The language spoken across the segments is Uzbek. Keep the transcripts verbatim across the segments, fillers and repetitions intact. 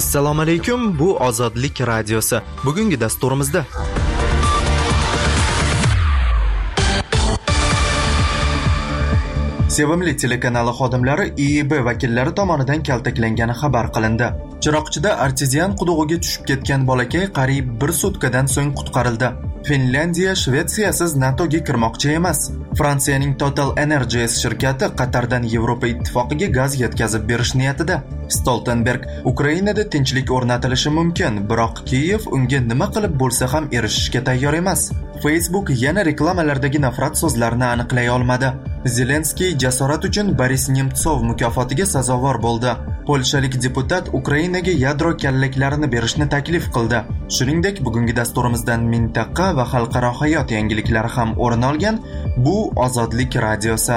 Assalomu alaykum, bu Ozodlik radiosi. Bugungi dasturimizda Sevimli telekanali xodimlari I E B vakillari tomonidan kaltaklangani xabar qilindi. Chiroqchida artezian qudug'iga tushib ketgan bolakay qariyb bir sutkadan so'ng qutqarildi. Finlandiya Shvetsiyasiz NATOga kirmoqchi emas. Fransiyaning Total Energies shirkati Qatardan Yevropa ittifoqiga gaz yetkazib berish niyatida. Stoltenberg: Ukrainada tinchlik o'rnatilishi mumkin, biroq Kiyev unga nima qilib bo'lsa ham erishishga tayyor emas. Facebook yana reklamalardagi nafrat so'zlarini aniqlay olmadi. Zelenskiy jasorat uchun Boris Nemtsov mukofotiga sazovor bo'ldi. Polshalik deputat Ukrainaga yadro kallaklarini berishni taklif qildi. Shuningdek, bugungi dasturimizdan mintaqa va xalqaro hayot yangiliklari ham o'rin olgan. Bu Ozodlik radiosi.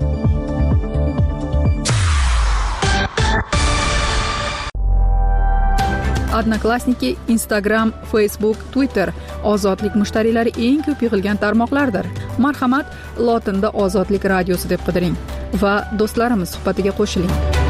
Odnoklassniki, Instagram, Facebook, Twitter ozodlik mushtariylari eng ko'p yig'ilgan tarmoqlardir. Marhamat, lotinda Ozodlik radiosi deb qidiring va do'stlarimiz suhbatiga qo'shiling.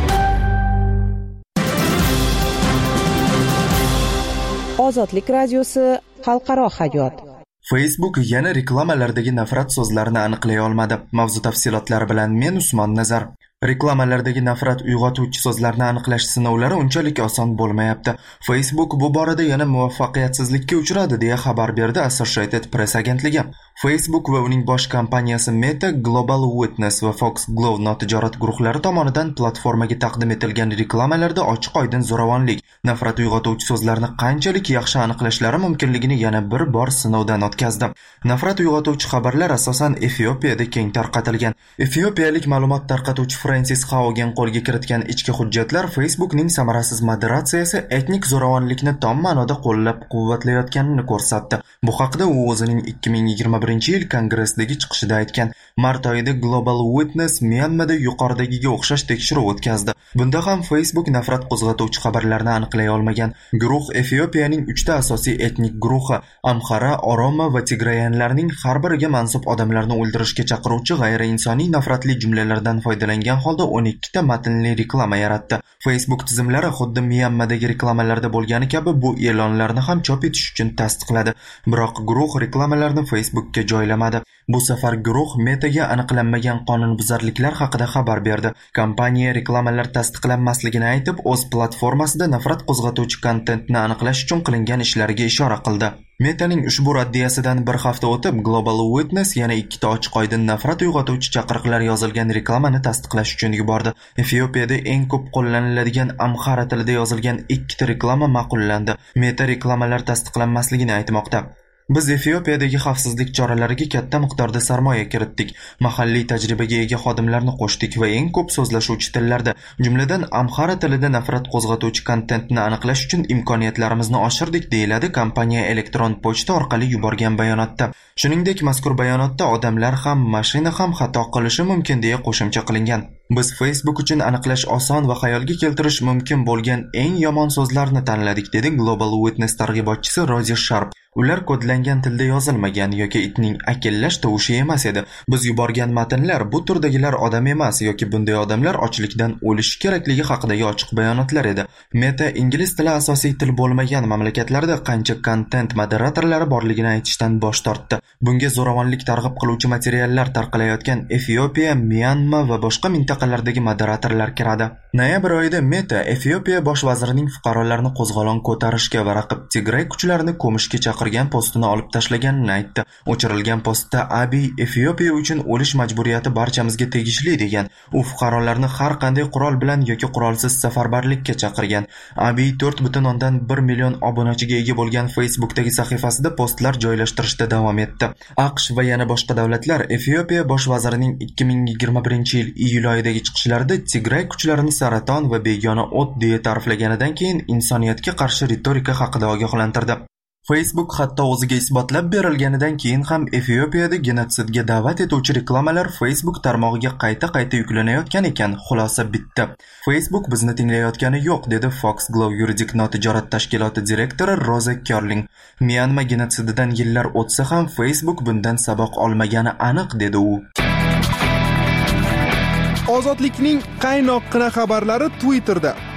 Ozodlik radiosi, xalqaro hayot. Facebook yana reklamalardagi nafrat so'zlarini aniqlay olmadi. Mavzu tafsilotlari bilan men Usmon Nazar. Reklamalardagi nafrat uyg'otuvchi so'zlarni aniqlash sinovlari unchalik oson bo'lmayapti. Facebook bu borada yana muvaffaqiyatsizlikka uchradi deya xabar berdi Associated Press agentligi. Facebook va uning bosh kompaniyasi Meta, Global Witness va Fox Glove notijorat guruhlari tomonidan platformaga taqdim etilgan reklamalarda ochiq-oydin zo'ravonlik, nafrat uyg'otuvchi so'zlarni qanchalik yaxshi aniqlashlari mumkinligini yana bir bor sinovdan o'tkazdi. Nafrat uyg'otuvchi xabarlar asosan Efiopiyada keng tarqatilgan. Efiopiyalik ma'lumot tarqatuvchi Francis Haugen qo'lga kiritgan ichki hujjatlar Facebookning samarasiz moderatsiyasi etnik zo'ravonlikni tom ma'noda qo'llab-quvvatlayotganini ko'rsatdi. Bu haqda u o'zining ikki ming yigirma birinchi yil kongressdagi chiqishida aytgan. Mart oyida Global Witness Myanmada yuqoridagiga o'xshash tekshiruv o'tkazdi. Bunda ham Facebook nafrat qo'zg'atuvchi xabarlarni aniqlay olmagan. Guruh Efiopiyaning uchta asosiy etnik guruhi Amhara, Oromo va Tigrayanlarning har biriga mansub odamlarni o'ldirishga chaqiruvchi g'ayriinsoniy nafratli jumlalardan foydalangan holda o'n ikki ta matnli reklama yaratdi. Facebook tizimlari xuddi Myanmadagi reklamalarda bo'lgani kabi bu e'lonlarni ham chop etish uchun tasdiqladi. Biroq guruh reklamalarni Facebookka joylamadi. Bu safar guruh Metaga aniqlanmagan qonunbuzarliklar haqida xabar berdi. Kompaniya reklamalar tasdiqlanmasligini aytib, o'z platformasida nafrat qo'zg'atuvchi kontentni aniqlash uchun qilingan ishlariga ishora qildi. Metaning ushbu raddiyasidan bir hafta o'tib, Global Witness yana ikkita ochiq-oydin nafrat uyg'otuvchi chaqiriqlar yozilgan reklamani tasdiqlash uchun yubordi. Efiopiyada eng ko'p qo'llaniladigan Amhara tilida yozilgan ikkita reklama ma'qullandi. Meta reklamalar tasdiqlanmasligini aytmoqda. Biz Efiopiyadagi xavfsizlik choralariga katta miqdorda sarmoya kiritdik. Mahalliy tajribaga ega xodimlarni qo'shdik va eng ko'p so'zlashuvchi tillarda, jumladan Amhara tilida nafrat qo'zg'atuvchi kontentni aniqlash uchun imkoniyatlarimizni oshirdik, deyiladi kompaniya elektron pochta orqali yuborgan bayonotda. Shuningdek, mazkur bayonotda odamlar ham, mashina ham xato qilishi mumkin deya qo'shimcha qilingan. Biz Facebook uchun aniqlash oson va xayolga keltirish mumkin bo'lgan eng yomon so'zlarni tanladik, dedi Global Witness targ'ibotchisi Rozi Sharp. Ular kodlangan tilda yozilmagan yoki itning akillash tovushi emas edi. Biz yuborgan matnlar bu turdagilar odam emas yoki bunday odamlar ochlikdan o'lishi kerakligi haqidagi ochiq bayonotlar edi. Meta ingliz tili asosiy til bo'lmagan mamlakatlarda qancha kontent moderatorlari borligini aytishdan bosh tortdi. Bunga zo'ravonlik targ'ib qiluvchi materiallar tarqalayotgan Efiopiya, Myanma va boshqa mintaqalardagi moderatorlar kiradi. Noyabr oyida Meta Efiopiya bosh vazirining fuqarolarni qo'zg'olon ko'tarishga va raqib Tigray kuchlarini ko'mishga chaqirgan postini olib tashlaganini aytdi. O'chirilgan postda Abiy Efiopiya uchun o'lish majburiyati barchamizga tegishli degan. U fuqarolarni har qanday qurol bilan yoki qurolsiz safarbarlikka chaqirgan. Abiy to'rt butun o'ndan bir million obunachiga ega bo'lgan Facebookdagi sahifasida postlar joylashtirishda davom etdi. AQSh va yana boshqa davlatlar Efiopiya bosh vazirining ikki ming yigirma birinchi yil iyul oyidagi chiqishlarida Tigray kuchlarini saraton va begona o't deya ta'riflaganidan keyin insoniyatga qarshi retorika haqida ogohlantirdi. Facebook hatto o'ziga isbotlab berilganidan keyin ham Efiopiyada genotsidga da'vat etuvchi reklamalar Facebook tarmog'iga qayta-qayta yuklanayotgan ekan. Xulosa bitta. Facebook bizni tinglayotgani yo'q, dedi Fox Glove yuridik notijorat tashkiloti direktori Roza Kerling. Myanma genotsididan yillar o'tsa ham Facebook bundan saboq olmagani aniq, dedi u. Ozodlikning qaynoqqina xabarlari Twitterda.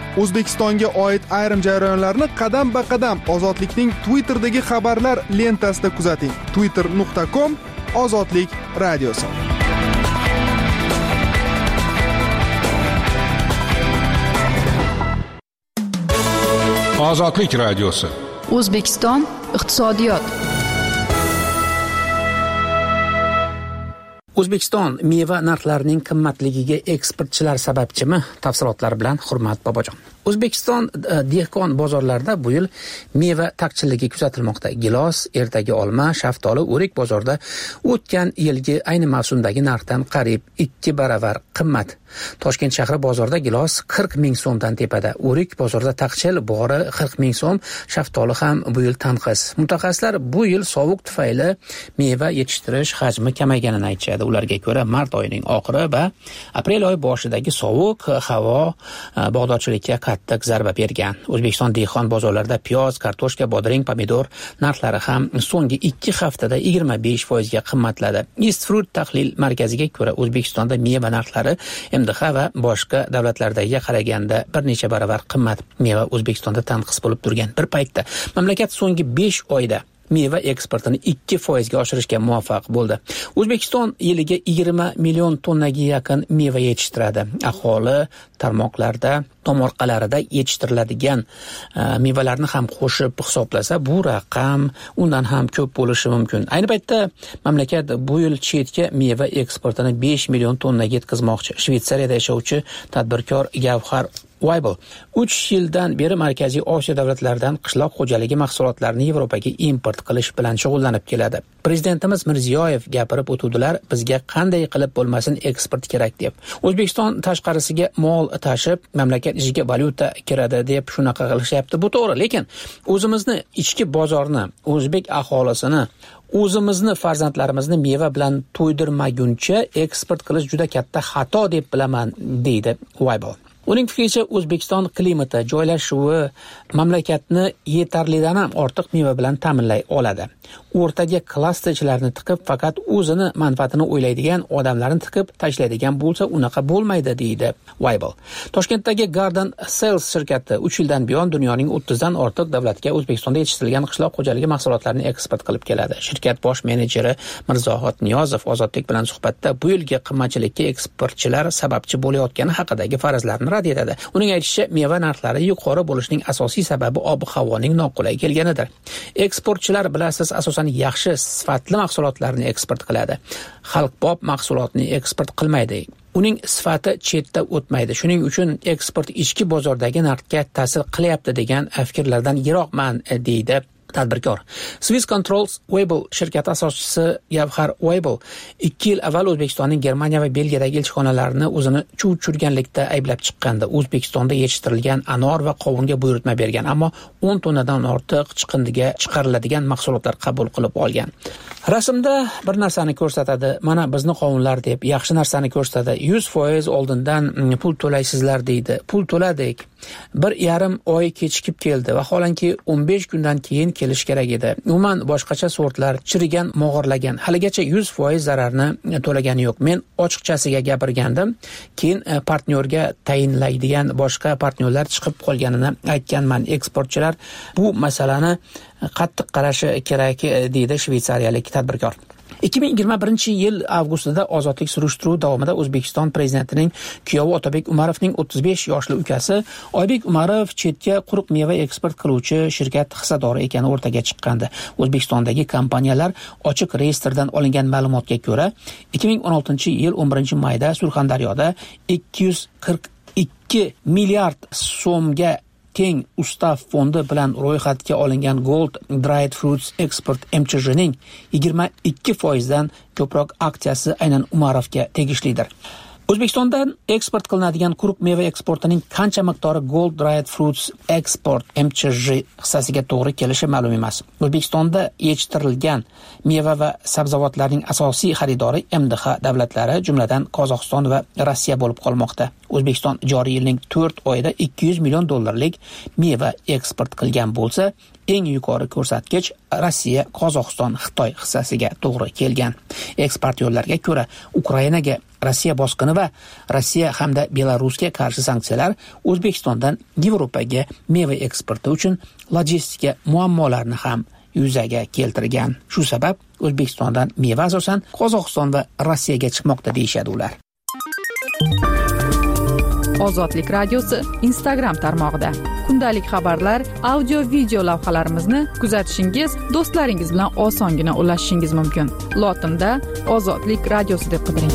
O'zbekistonga oid ayrim jarayonlarni qadam-ba-qadam Ozodlikning Twitter'dagi xabarlar lentasida kuzating. twitter nuqta com Ozodlik radiosi. Ozodlik radiosi. O'zbekiston iqtisodiyot. O'zbekiston meva narxlarining qimmatligiga eksportchilar sababchimi? Tafsilotlar bilan Hurmat Bobojon. O'zbekiston dehqon bozorlarida bu yil meva taqchilligi kuzatilmoqda. Gilos, ertagi olma, shaftoli, o'rik bozorda o'tgan yilgi ayni mavsumdagi narxdan qariyb ikki baravar qimmat. Toshkent shahri bozorida gilos qirq ming so'mdan tepada, o'rik bozorida taqchil bori qirq ming so'm, shaftoli ham bu yil tanqis. Mutaxassislar bu yil sovuq tufayli meva yetishtirish hajmi kamayganini aytishadi. Ularga ko'ra, mart oyining oxiri va aprel oyi boshidagi sovuq havo bog'dorchilikka qattiq zarba bergan. O'zbekiston dehqon bozorlarida piyoz, kartoshka, bodring, pomidor narxlari ham so'nggi ikki haftada yigirma besh foiz ga qimmatladi. East Fruit tahlil markaziga ko'ra, O'zbekistonda meva narxlari M D H va boshqa davlatlardagiga qaraganda bir necha baravar qimmat. Meva O'zbekistonda tanqis bo'lib turgan bir paytda mamlakat so'nggi besh oyda meva eksportini ikki foiz ga oshirishga muvaffaq bo'ldi. O'zbekiston yiliga yigirma million tonnaga yaqin meva yetishtiradi. Aholi tarmoqlarda, tomorqalarida yetishtiriladigan uh, mevalarni ham qo'shib hisoblasa, bu raqam undan ham ko'p bo'lishi mumkin. Ayni paytda mamlakat bu yil chetga meva eksportini besh million tonnaga yetkazmoqchi. Shvetsariyada yashovchi tadbirkor Gavhar Weibel uch yildan beri Markaziy Osiyo davlatlaridan qishloq xo'jaligi mahsulotlarini Yevropaga import qilish bilan shug'ullanib keladi. Prezidentimiz Mirziyoyev gapirib o'tuvdilar, bizga qanday qilib bo'lmasin eksport kerak deb. O'zbekiston tashqarisiga mol tashib, mamlakat ichiga valyuta kiradi deb shunaqa qilishyapti. Bu to'g'ri, lekin o'zimizni ichki bozorni, o'zbek aholisini, o'zimizni farzandlarimizni meva bilan to'ydirmaguncha eksport qilish juda katta xato deb bilaman, deydi Weibel. Uning fikricha, O'zbekiston klimati, joylashuvi mamlakatni yetarlidan ham ortiq meva bilan ta'minlay oladi. O'rtaga klasterchilarni tiqib, faqat o'zini manfaatini o'ylaydigan odamlarni tiqib tashlaydigan bo'lsa, unaqa bo'lmaydi, deydi Weibel. Toshkentdagi Garden Sales shirkati uch yildan buyon dunyoning o'ttizdan ortiq davlatga O'zbekistonda yetishtirilgan qishloq xo'jaligi mahsulotlarini eksport qilib keladi. Shirkat bosh menejeri Mirzohid Niyozov Ozodlik bilan suhbatda bu yilgi qimmatchilikka eksportchilar sababchi bo'layotgani haqidagi farazlarni rad etadi. Uning aytishicha, meva narxlari yuqori bo'lishining asosiy sababi ob-havoning noqulay kelganidir. Eksportchilar bilasiz, asosan yaxshi sifatli mahsulotlarni eksport qiladi. Xalqbob mahsulotni eksport qilmaydi. Uning sifati chetda o'tmaydi. Shuning uchun eksport ichki bozordagi narxga ta'sir qilyapti degan fikrlardan yiroqman, deydi tadbirkor. Swiss Controls Weibel shirkati asoschisi Gavhar Weibel ikki yil avval O'zbekistonning Germaniya va Belgiyadagi elchixonalarini o'zini chuv tushirganlikda ayblab chiqqandi. O'zbekistonda yetishtirilgan anor va qovunga buyurtma bergan, ammo o'n tonnadan ortiq chiqindiga chiqariladigan mahsulotlar qabul qilib olgan. Rasmda bir narsani ko'rsatadi, mana bizni qovunlar deb, yaxshi narsani ko'rsatadi. yuz foiz oldindan pul to'laysizlar deydi. Pul to'ladik. Bir yarim oy kechikib keldi va holanki o'n besh kundan keyin kelish kerak edi. Umuman boshqacha sortlar chirigan, mog'orlagan. Haligacha yuz foiz zararni to'lagani yo'q. Men ochiqchasiga gapirgandim. Keyin partnyorga tayinlaydigan boshqa partnyorlar chiqib qolganini aytganman. Eksportchilar bu masalani qattiq qarashi kerak, deydi shvetsariyalik tadbirkor. ikki ming yigirma birinchi yil avgustida ozodlik surishtiruvi davomida O'zbekiston prezidentining kuyovi Otabek Umarovning o'ttiz besh yoshli ukasi Oybek Umarov chetga quruq meva eksport qiluvchi shirkat hissadori ekani o'rtaga chiqqandi. O'zbekistondagi kompaniyalar ochiq reyestrdan olingan ma'lumotga ko'ra, ikki ming o'n oltinchi yil o'n birinchi mayda Surxondaryoda ikki yuz qirq ikki milliard so'mga teng ustav fondi bilan ro'yxatga olingan Gold Dried Fruits Export M C J'ning yigirma ikki foiz dan ko'proq aksiyasi aynan Umarovga tegishlidir. O'zbekistondan eksport qilinadigan quruq meva eksportining qancha miqdori Gold Dried Fruits Export M C J hissasiga to'g'ri kelishi ma'lum emas. O'zbekistonda yetishtirilgan meva va sabzavotlarning asosiy xaridori M D H davlatlari, jumladan Qozog'iston va Rossiya bo'lib qolmoqda. O'zbekiston joriy yilning to'rt oyida ikki yuz million dollarlik meva eksport qilgan bo'lsa, eng yuqori ko'rsatkich Rossiya, Qozog'iston, Xitoy hissasiga to'g'ri kelgan. Eksportyorlarga ko'ra, Ukrainaga Rossiya bosqini va Rossiya hamda Belarusga qarshi sanksiyalar O'zbekistondan Yevropaga meva eksporti uchun logistika muammolarini ham yuzaga keltirgan. Shu sabab O'zbekistondan meva asosan Qozog'iston va Rossiyaga chiqmoqda deyshadi ular. Ozodlik radiosi Instagram tarmog'ida kundalik xabarlar, audio video lavhalarimizni kuzatishingiz, do'stlaringiz bilan osongina ulashishingiz mumkin. Lotinda Ozodlik radiosi deb qidiring.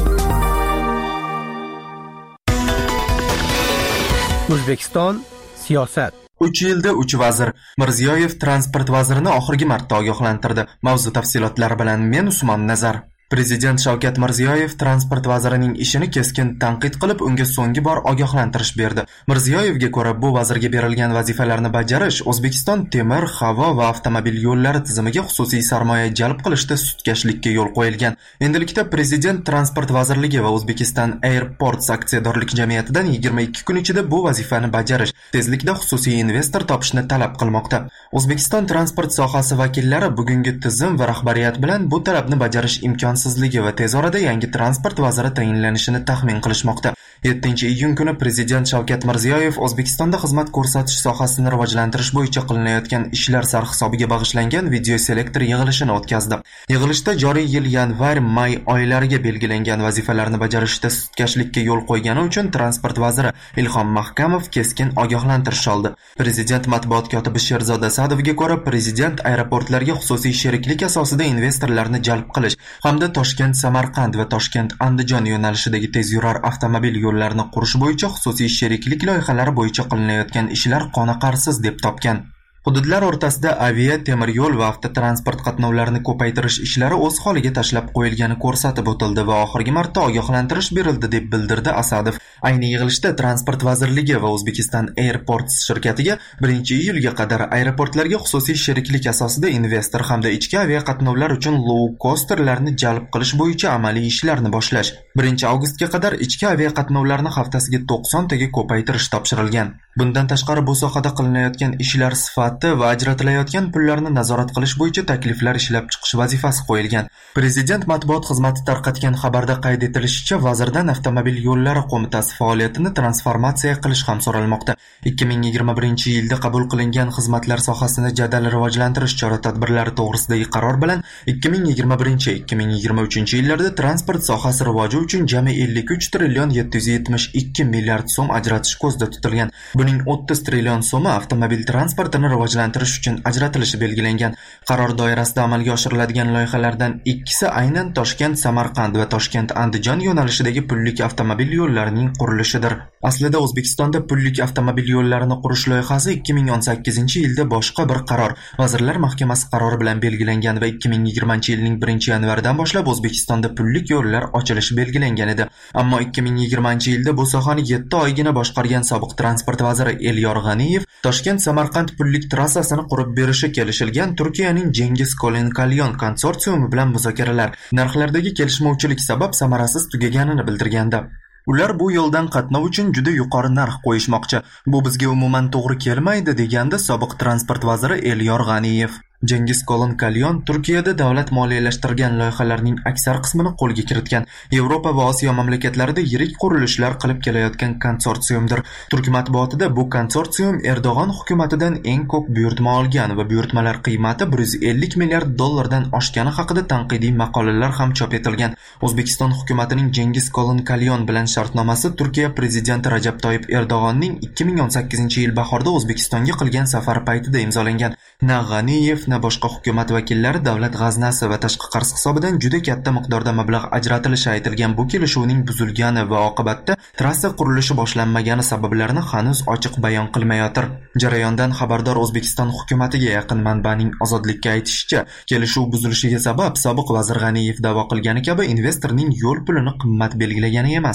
O'zbekiston siyosat. uch yilda uch vazir. Mirziyoyev transport vazirini oxirgi marta ogohlantirdi. Mavzu tafsilotlari bilan men Usmon Nazar. Prezident Shavkat Mirziyoyev transport vazirining ishini keskin tanqid qilib, unga so'nggi bor ogohlantirish berdi. Mirziyoyevga ko'ra, bu vazirga berilgan vazifalarni bajarish O'zbekiston temir, havo va avtomobil yo'llari tizimiga xususiy sarmoya jalb qilishda sutkashlikka yo'l qo'yilgan. Endilikda Prezident Transport vazirligi va Uzbekistan Airports aksiyadorlik jamiyatidan yigirma ikki kun ichida bu vazifani bajarish, tezlikda xususiy investor topishni talab qilmoqda. O'zbekiston transport sohasi vakillari bugungi tizim va rahbariyat bilan bu talabni bajarish imkonsiz va tez orada yangi transport vaziri tayinlanishini taxmin qilishmoqda. yettinchi iyun kuni Prezident Shavkat Mirziyoyev O'zbekistonda xizmat ko'rsatish sohasini rivojlantirish bo'yicha qilinayotgan ishlar sarhisobiga bag'ishlangan video selektor yig'ilishini o'tkazdi. Yig'ilishda joriy yil yanvar-may oylariga belgilangan vazifalarni bajarishda sutkashlikka yo'l qo'ygani uchun transport vaziri Ilhom Mahkamov keskin ogohlantirish oldi. Prezident matbuot kotibi Sherzod Asadovga ko'ra, Prezident aeroportlarga xususiy sheriklik asosida investorlarni jalb qilish hamda Toshkent Samarqand va Toshkent Andijon yo'nalishidagi tezyurar avtomobil yo'llarini qurish bo'yicha xususiy sheriklik loyihalari bo'yicha qilinayotgan ishlar qoniqarsiz deb topgan. Hududlar o'rtasida avia, temir yo'l va avtotransport qatnovlarini ko'paytirish ishlari o'z holiga tashlab qo'yilgani ko'rsatib o'tildi va oxirgi marta ogohlantirish berildi deb bildirdi Asadov. Ayni yig'ilishda Transport vazirligi va Uzbekistan Airports shirkatiga birinchi iyulga qadar aeroportlarga xususiy sheriklik asosida investor hamda ichki avia qatnovlar uchun low-costerlarni jalb qilish bo'yicha amaliy ishlarni boshlash, birinchi avgustga qadar ichki avia qatnovlarni haftasiga to'qson taga ko'paytirish topshirilgan. Bundan tashqari bu sohada qilinayotgan ishlar sifati va ajratilayotgan pullarni nazorat qilish bo'yicha takliflar ishlab chiqish vazifasi qo'yilgan. Prezident matbuot xizmati tarqatgan xabarda qayd etilishicha, vazirdan avtomobil yo'llari qo'mitasi faoliyatini transformatsiya qilish ham so'ralmoqda. ikki ming yigirma birinchi yilda qabul qilingan xizmatlar sohasini jadal rivojlantirish chora-tadbirlari to'g'risidagi qaror bilan ikki ming yigirma birinchi - ikki ming yigirma uchinchi yillarda transport sohasi rivoji uchun jami ellik uch trillion yetti yuz yetmish ikki milliard so'm ajratish ko'zda tutilgan. Buning o'ttiz trillion so'mi avtomobil transportini rivojlantirish uchun ajratilishi belgilangan. Qaror doirasida amalga oshiriladigan loyihalardan ikkisi aynan Toshkent Samarqand va Toshkent Andijon yo'nalishidagi pullik avtomobil yo'llarining qurilishidir. Aslida O'zbekistonda pullik avtomobil yo'llarini qurish loyihasi ikki ming o'n sakkizinchi yilda boshqa bir qaror, Vazirlar Mahkamasi qarori bilan belgilangan va ikki ming yigirmanchi yilning birinchi yanvaridan boshlab O'zbekistonda pullik yo'llar ochilishi belgilangan edi. Ammo ikki ming yigirmanchi yilda bu sohani yetti oygina boshqargan sobiq transport vaziri Elyor G'aniyev Toshkent Samarqand pullik trassasini qurib berishi kelishilgan Turkiyaning Cengiz Kolen Kalyon konsorsiumi bilan muzokaralar narxlardagi kelishmovchilik sabab samarasiz tugaganini bildirgandi. Ular bu yo'ldan qatnov uchun juda yuqori narx qo'yishmoqchi. Bu bizga umuman to'g'ri kelmaydi, degandi sobiq transport vaziri Elyor G'aniyev. Cengiz Kolen Kalyon Turkiyada davlat moliyalashtirgan loyihalarning aksar qismini qo'lga kiritgan. Yevropa va Osiyo mamlakatlarida yirik qurilishlar qilib kelayotgan konsorsiumdir. Turk matbuotida bu konsorsium Erdo'g'on hukumatidan eng ko'p buyurtma olgan va buyurtmalar qiymati bir yuz ellik milliard dollardan oshgani haqida tanqidiy maqolalar ham chop etilgan. O'zbekiston hukumatining Cengiz Kolen Kalyon bilan shartnomasi Turkiya prezidenti Rajab Toyyib Erdo'g'onning ikki ming o'n sakkizinchi yil bahorda O'zbekistonga qilgan safari paytida imzolangan. Na G'aniyev na boshqa hukumat vakillari davlat g'aznasi va tashqi qarz hisobidan juda katta miqdorda mablag' ajratilishi aytilgan bu kelishuvning buzilgani va oqibatda trassa qurilishi boshlanmagani sabablarini hanuz ochiq bayon qilmayotir. Jarayondan xabardor O'zbekiston hukumatiga yaqin manbaning Ozodlikka aytishicha, kelishuv buzilishiga sabab sobiq vazir G'aniyev da'vo qilgani kabi investorning yo'l pulini qimmat belgilagani emas.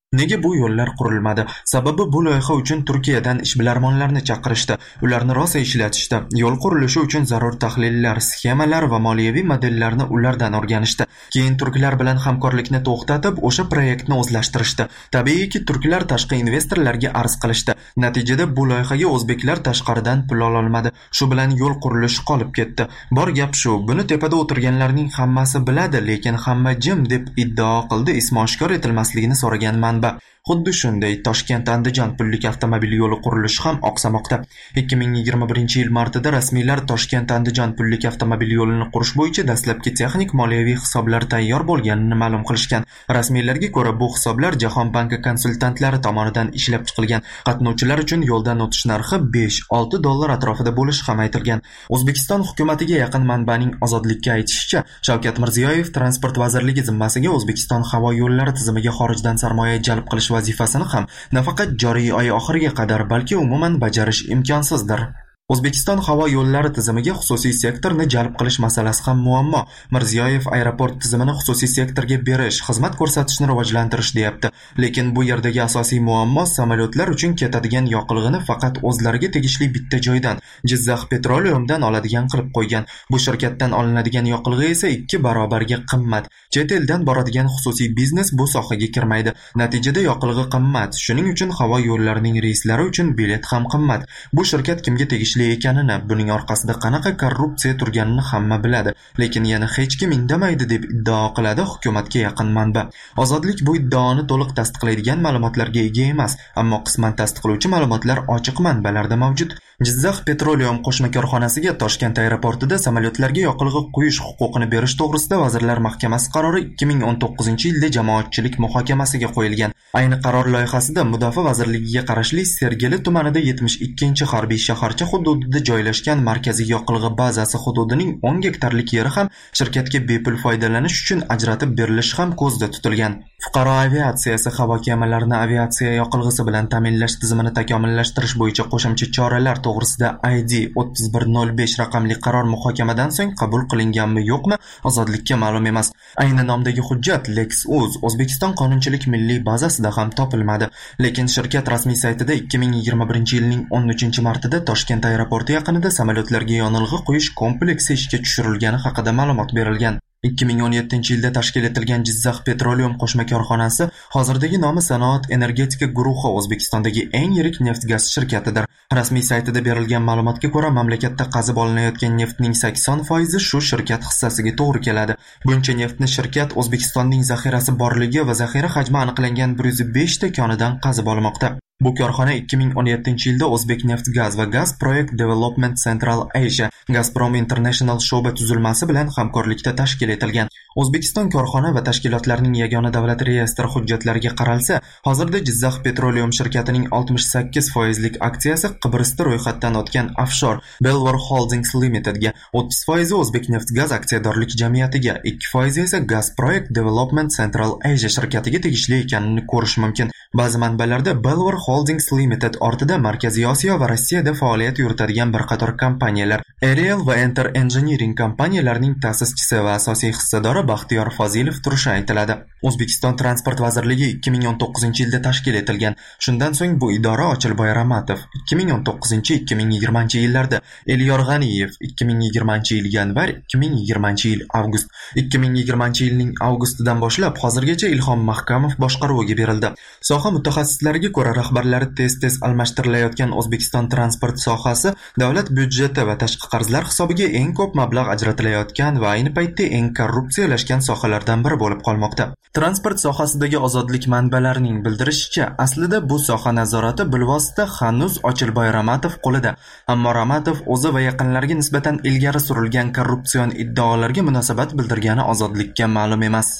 Nega bu yo'llar qurilmadi? Sababi bu loyiha uchun Turkiyadan ishbilarmonlarni chaqirishdi. Ularni rosa ishlatishdi. Yo'l qurilishi uchun zarur tahlillar, sxemalar va moliyaviy modellarni ulardan o'rganishdi. Keyin turklar bilan hamkorlikni to'xtatib, o'sha proyektni o'zlashtirishdi. Tabiiyki, turklar tashqi investorlarga arz qilishdi. Natijada bu loyihaga o'zbeklar tashqaridan pul ola olmadi. Shu bilan yo'l qurilishi qolib ketdi. Bor gap shu. Buni tepada o'tirganlarning hammasi biladi, lekin hamma jim deb iddao qildi, ismi oshkor etilmasligini so'ragan manba. Xuddi shunday Toshkent-Andijon pullik avtomobil yo'li qurilishi ham oqsamoqda. ikki ming yigirma birinchi yil martida rasmiylar Toshkent-Andijon pullik avtomobil yo'lini qurish bo'yicha dastlabki texnik moliyaviy hisoblar tayyor bo'lganini ma'lum qilishgan. Rasmiylarga ko'ra, bu hisoblar Jahon banki konsultantlari tomonidan ishlab chiqilgan. Qatnovchilar uchun yo'ldan o'tish narxi besh olti dollar atrofida bo'lishi ham aytilgan. O'zbekiston hukumatiga yaqin manbaning Ozodlikka aytishicha, Shavkat Mirziyoyev transport vazirligi zimmasiga O'zbekiston havo yo'llari tizimiga xorijdan sarmoya jalb qilish vazifasini ham nafaqat joriy oy oxiriga qadar, balki umuman bajarish imkonsizdir. O'zbekiston havo yo'llari tizimiga xususiy sektorni jalb qilish masalasi ham muammo. Mirziyoyev aeroport tizimini xususiy sektorga berish, xizmat ko'rsatishni rivojlantirish deyapti. Lekin bu yerdagi asosiy muammo samolyotlar uchun ketadigan yoqilg'ini faqat o'zlariga tegishli bitta joydan, Jizzax Petroleumdan oladigan qilib qo'ygan. Bu shirkatdan olinadigan yoqilg'i esa ikki barobarga qimmat. Chet eldan boradigan xususiy biznes bu sohaga kirmaydi. Natijada yoqilg'i qimmat. Shuning uchun havo yo'llarining reyslari uchun bilet ham qimmat. Bu shirkat kimga tegishli ekanini, buning orqasida qanaqa korrupsiya turganini hamma biladi, lekin yana hech kim indamaydi deb iddao qiladi hukumatga yaqin manba. Ozodlik bu iddaoni to'liq tasdiqlaydigan ma'lumotlarga ega emas, ammo qisman tasdiqlovchi ma'lumotlar ochiq manbalarda mavjud. Jizzax Petroleum qo'shma korxonasiga Toshkent aeroportida samolyotlarga yoqilg'i quyish huquqini berish to'g'risida Vazirlar Mahkamasi qarori ikki ming o'n to'qqizinchi yilda jamoatchilik muhokamasiga qo'yilgan. Ayni qaror loyihasida Mudofaa vazirligiga qarashli Sergeli tumanida yetmish ikkinchi harbiy shaharcha hududida joylashgan markaziy yoqilg'i bazasi hududining o'n gektarlik yeri ham shirkatga bepul foydalanish uchun ajratib berilishi ham ko'zda tutilgan. Fuqaro aviatsiyasi havo kemalarini aviatsiya yoqilg'isi bilan ta'minlash tizimini takomillashtirish bo'yicha qo'shimcha choralar to'g'risida I D o'ttiz bir nol besh raqamli qaror muhokamadan so'ng qabul qilinganmi yo'qmi, Ozodlikka ma'lum emas. Ayni nomdagi hujjat LexUz O'zbekiston qonunchilik milliy bazasida ham topilmadi, lekin shirkat rasmiy saytida ikki ming yigirma birinchi yilning o'n uchinchi martida Toshkent aeroporti yaqinida samolyotlarga yonilg'i quyish kompleksi ishga tushirilgani haqida ma'lumot berilgan. ikki ming o'n yettinchi yilda tashkil etilgan Jizzax Petroleum qo'shma korxonasi hozirdagi nomi Sanoat energetika guruhi O'zbekistondagi eng yirik neft-gaz shirkatidir. Rasmiy saytida berilgan ma'lumotga ko'ra, mamlakatda qazib olinayotgan neftning sakson foizi shu shirkat hissasiga to'g'ri keladi. Buncha neftni shirkat O'zbekistonning zaxirasi borligi va zaxira hajmi aniqlangan bir yuz besh ta konidan qazib olmoqda. Bu korxona ikki ming o'n yettinchi yilda O'zbek neft gaz va Gaz Project Development Central Asia Gazprom International sho'ba tuzilmasi bilan hamkorlikda tashkil etilgan. O'zbekiston korxona va tashkilotlarining yagona davlat reyestri hujjatlariga qaralsa, hozirda Jizzax Petroleum shirkatining oltmish sakkiz foizlik aksiyasi Qibrisda ro'yxatdan o'tgan Offshore Belvoir Holdings Limitedga, o'ttiz foizi O'zbek neft gaz aksiyadorlik jamiyatiga, ikki foizi esa Gaz Project Development Central Asia shirkatiga tegishli ekanini ko'rish mumkin. Ba'zi manbalarda Belvoir Holdings Limited ortida Markaziy Osiyo va Rossiyada faoliyat yuritadigan bir qator kompaniyalar, Ariel va Enter Engineering kompaniyalarining ta'sischisi va asosiy hissadori Baxtiyor Fozilov turishi aytiladi. O'zbekiston Transport vazirligi ikki ming o'n to'qqizinchi yilda tashkil etilgan. Shundan so'ng bu idora Ochilboy Ramatov, ikki ming o'n to'qqizinchi ikki ming yigirmanchi yillarda Elyor G'aniyev, ikki ming yigirmanchi yil yanvar, ikki ming yigirmanchi yil avgust, ikki ming yigirmanchi yilning avgustidan boshlab hozirgacha Ilhom Mahkamov boshqaruviga berildi. Soha mutaxassislariga ko'ra, rahbarlari tez-tez almashtirilayotgan O'zbekiston transport sohasi davlat byudjeti va tashqi qarzlar hisobiga eng ko'p mablag' ajratilayotgan va ayni paytda eng korrupsiyalashgan sohalardan biri bo'lib qolmoqda. Transport sohasidagi Ozodlik manbalarining bildirishicha, aslida bu soha nazorati bilvosita hanuz Ochilboy Ramatov qo'lida. Ammo Ramatov o'zi va yaqinlariga nisbatan ilgari surilgan korrupsion iddaolarga munosabat bildirgani Ozodlikka ma'lum emas.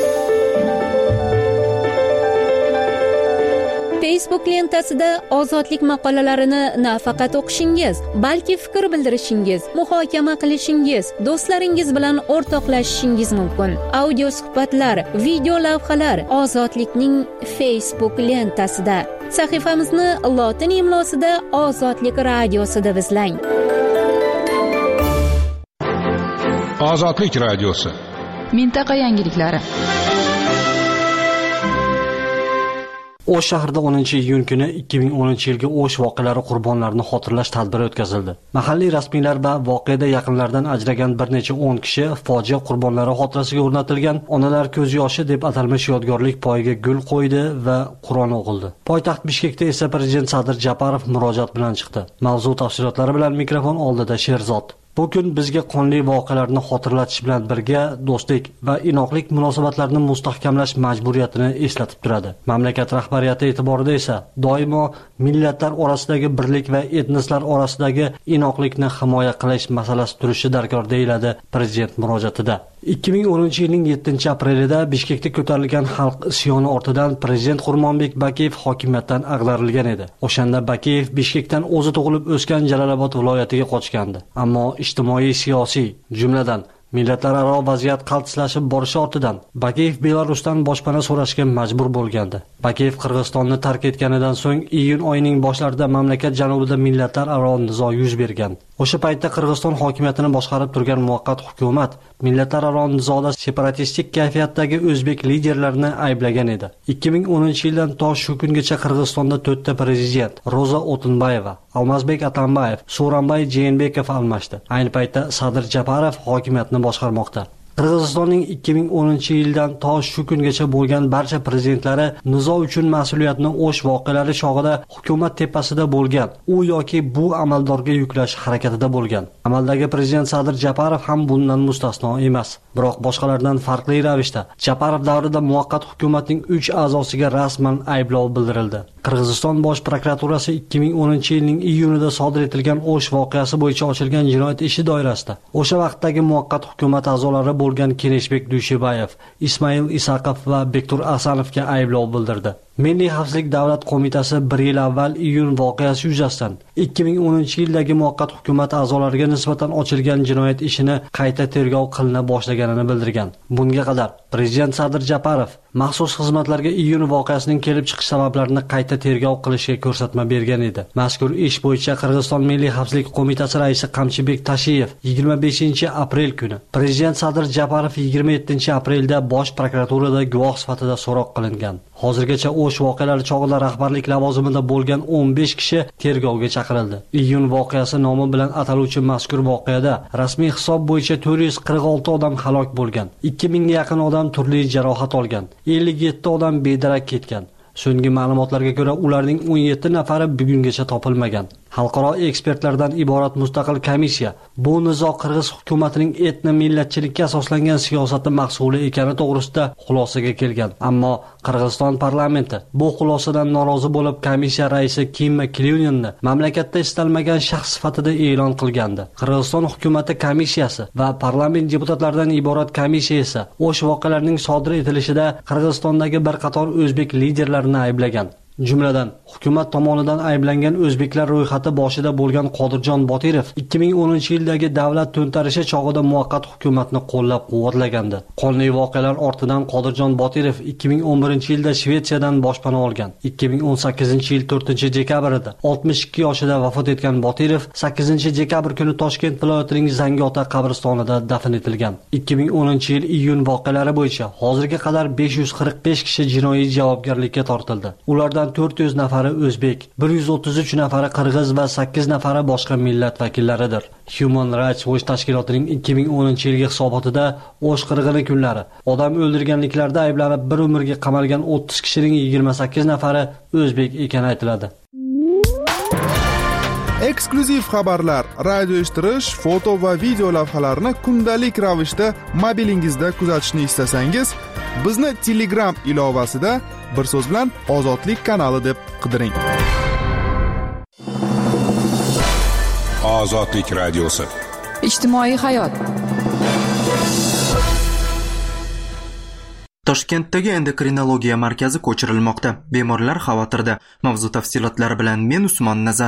Facebook lentasida Ozodlik maqolalarini nafaqat o'qishingiz, balki fikr bildirishingiz, muhokama qilishingiz, do'stlaringiz bilan o'rtoqlashishingiz mumkin. Audio suhbatlar, video lavhalar Ozodlikning Facebook lentasida. Sahifamizni lotin imlosida Ozodlik radiosi deb izlang. Ozodlik radiosi. Mintaqa yangiliklari. O'sh shahrida o'ninchi iyun kuni ikki ming o'ninchi yilgi O'sh voqealari qurbonlarini xotirlash tadbiri o'tkazildi. Mahalliy rasmiylar va voqeada yaqinlaridan ajragan bir necha o'n kishi fojia qurbonlari xotirasiga o'rnatilgan Onalar ko'z yoshi deb atalmish yodgorlik poyiga gul qo'ydi va Qur'on o'qildi. Poytaxt Bishkekda esa prezident Sadir Japarov murojaat bilan chiqdi. Mavzu tafsilotlari bilan mikrofon oldida Sherzod. Bu kun bizga qonli voqealarni xotirlatish bilan birga do'stlik va inoqlik munosabatlarini mustahkamlash majburiyatini eslatib turadi. Mamlakat rahbariyati e'tiborida esa doimo millatlar orasidagi birlik va etnislar orasidagi inoqlikni himoya qilish masalasi turishi darkor deyiladi prezident murojaatida. ikki ming o'ninchi yilning yettinchi aprelida Bishkekda ko'tarilgan xalq isyoni ortidan prezident Xurmonbek Bakiyev hokimiyatdan ag'darilgan edi. O'shanda Bakiyev Bishkekdan o'zi tug'ilib o'sgan Jalolobod viloyatiga qochgandi. Ammo ijtimoiy siyosiy, jumladan millatlararo vaziyat qaltislashib borishi ortidan Bakiyev Belarusdan boshpana so'rashga majbur bo'lgandi. Bakiyev Qirg'izistonni tark etganidan so'ng iyun oyining boshlarida mamlakat janubida millatlararo nizo yuz bergan. O'sha paytda Qirg'iziston hokimiyatini boshqarib turgan muvaqqat hukumat millatlararo nizoda separatistik kayfiyatdagi o'zbek liderlarini ayblagan edi. ikki ming o'ninchi yildan to shu kungacha Qirg'izistonda to'rtta prezident Roza O'tinbayeva, Almazbek Atambayev, Sooronbay Jeenbekov almashdi. Ayni paytda Sadir Japarov hokimiyatni boshqarmoqda. Qirg'izistonning ikki ming o'ninchi yildan to shu kungacha bo'lgan barcha prezidentlari nizo uchun mas'uliyatni O'sh voqealari chog'ida hukumat tepasida bo'lgan, u yoki bu amaldorga yuklash harakatida bo'lgan. Amaldagi prezident Sadir Japarov ham bundan mustasno emas. Biroq boshqalardan farqli ravishda Japarov davrida muvaqqat hukumatning uch a'zosiga rasman ayblov bildirildi. Qirg'iziston bosh prokuraturasi ikki ming o'ninchi yilning iyunida sodir etilgan O'sh voqeasi bo'yicha ochilgan jinoyat ishi doirasida o'sha vaqtdagi muvaqqat hukumat a'zolari bo'lgan Keneshbek Dushibayev, Ismail Isaqov va Bektur Asanovga ayblov bildirdi. Milliy xavfsizlik davlat qo'mitasi bir yil avval iyun voqeasi yuzasidan ikki ming o'ninchi yildagi muvaqqat hukumat a'zolariga nisbatan ochilgan jinoyat ishini qayta tergov qilina boshlaganini bildirgan. Bunga qadar prezident Sadir Japarov maxsus xizmatlarga iyun voqeasining kelib chiqish sabablarini qayta tergov qilishga ko'rsatma bergan edi. Mazkur ish bo'yicha Qirg'iziston Milliy xavfsizlik qo'mitasi raisi Qamchibek Tashiyev yigirma beshinchi aprel kuni prezident Sadir Japarov yigirma yettinchi aprelda bosh prokuraturada guvoh sifatida so'roq qilingan. Hozirgacha O'sh voqealari chog'ida rahbarlik lavozimida bo'lgan o'n besh kishi tergovga chaqirildi. Iyun voqeasi nomi bilan ataluvchi mazkur voqeada rasmiy hisob bo'yicha to'rt yuz qirq olti odam halok bo'lgan, ikki mingga yaqin odam turli jarohat olgan, ellik yetti odam bedarak ketgan. So'nggi ma'lumotlarga ko'ra ularning o'n yetti nafari bugungacha topilmagan. Xalqaro ekspertlardan iborat mustaqil komissiya bu nizo Qirg'iz hukumatining etni millatchilikka asoslangan siyosati mahsuli ekani to'g'risida xulosaga kelgan. Ammo Qirg'iziston parlamenti bu xulosadan norozi bo'lib komissiya raisi Kim Kilyuninni mamlakatda istalmagan shaxs sifatida e'lon qilgandi. Qirg'iziston hukumati komissiyasi va parlament deputatlaridan iborat komissiya esa O'sh voqealarining sodir etilishida Qirg'izistondagi bir qator o'zbek liderlarini ayblagan. Jumladan, hukumat tomonidan ayblangan o'zbeklar ro'yxati boshida bo'lgan Qodirjon Botirov ikki ming o'ninchi yildagi davlat to'ntarishi chog'ida muvaqqat hukumatni qo'llab-quvvatlagandi. Qonli voqealar ortidan Qodirjon Botirov ikki ming o'n birinchi yilda Shvetsiyadan boshpana olgan. ikki ming o'n sakkizinchi yil to'rtinchi dekabrida oltmish ikki yoshida vafot etgan Botirov sakkizinchi dekabr kuni Toshkent viloyatining Zangiota qabristonida dafn etilgan. ikki ming o'ninchi yil iyun voqealari bo'yicha hozirga qadar besh yuz qirq besh kishi jinoiy javobgarlikka tortildi. Ulardan to'rt yuz nafari o'zbek, bir yuz o'ttiz uch nafari qirg'iz va sakkiz nafari boshqa millat vakillaridir. Human Rights Watch tashkilotining ikki ming o'ninchi yilgi hisobotida O'sh qirg'ini kunlari odam o'ldirganliklarda ayblanib bir umrga qamalgan o'ttiz kishining yigirma sakkiz nafari o'zbek ekani aytiladi. Eksklyuziv xabarlar, radio eshittirish, foto va video lavhalarni kundalik ravishda mobilingizda kuzatishni istasangiz, bizni Telegram ilovasida bir so'z bilan Ozodlik kanali deb qidiring. Ozodlik radiosi. Ijtimoiy hayot. Toshkentdagi endokrinologiya markazi ko'chirilmoqda. Bemorlar xavotirda. Mavzu tafsilotlari bilan men Usmon Nazar.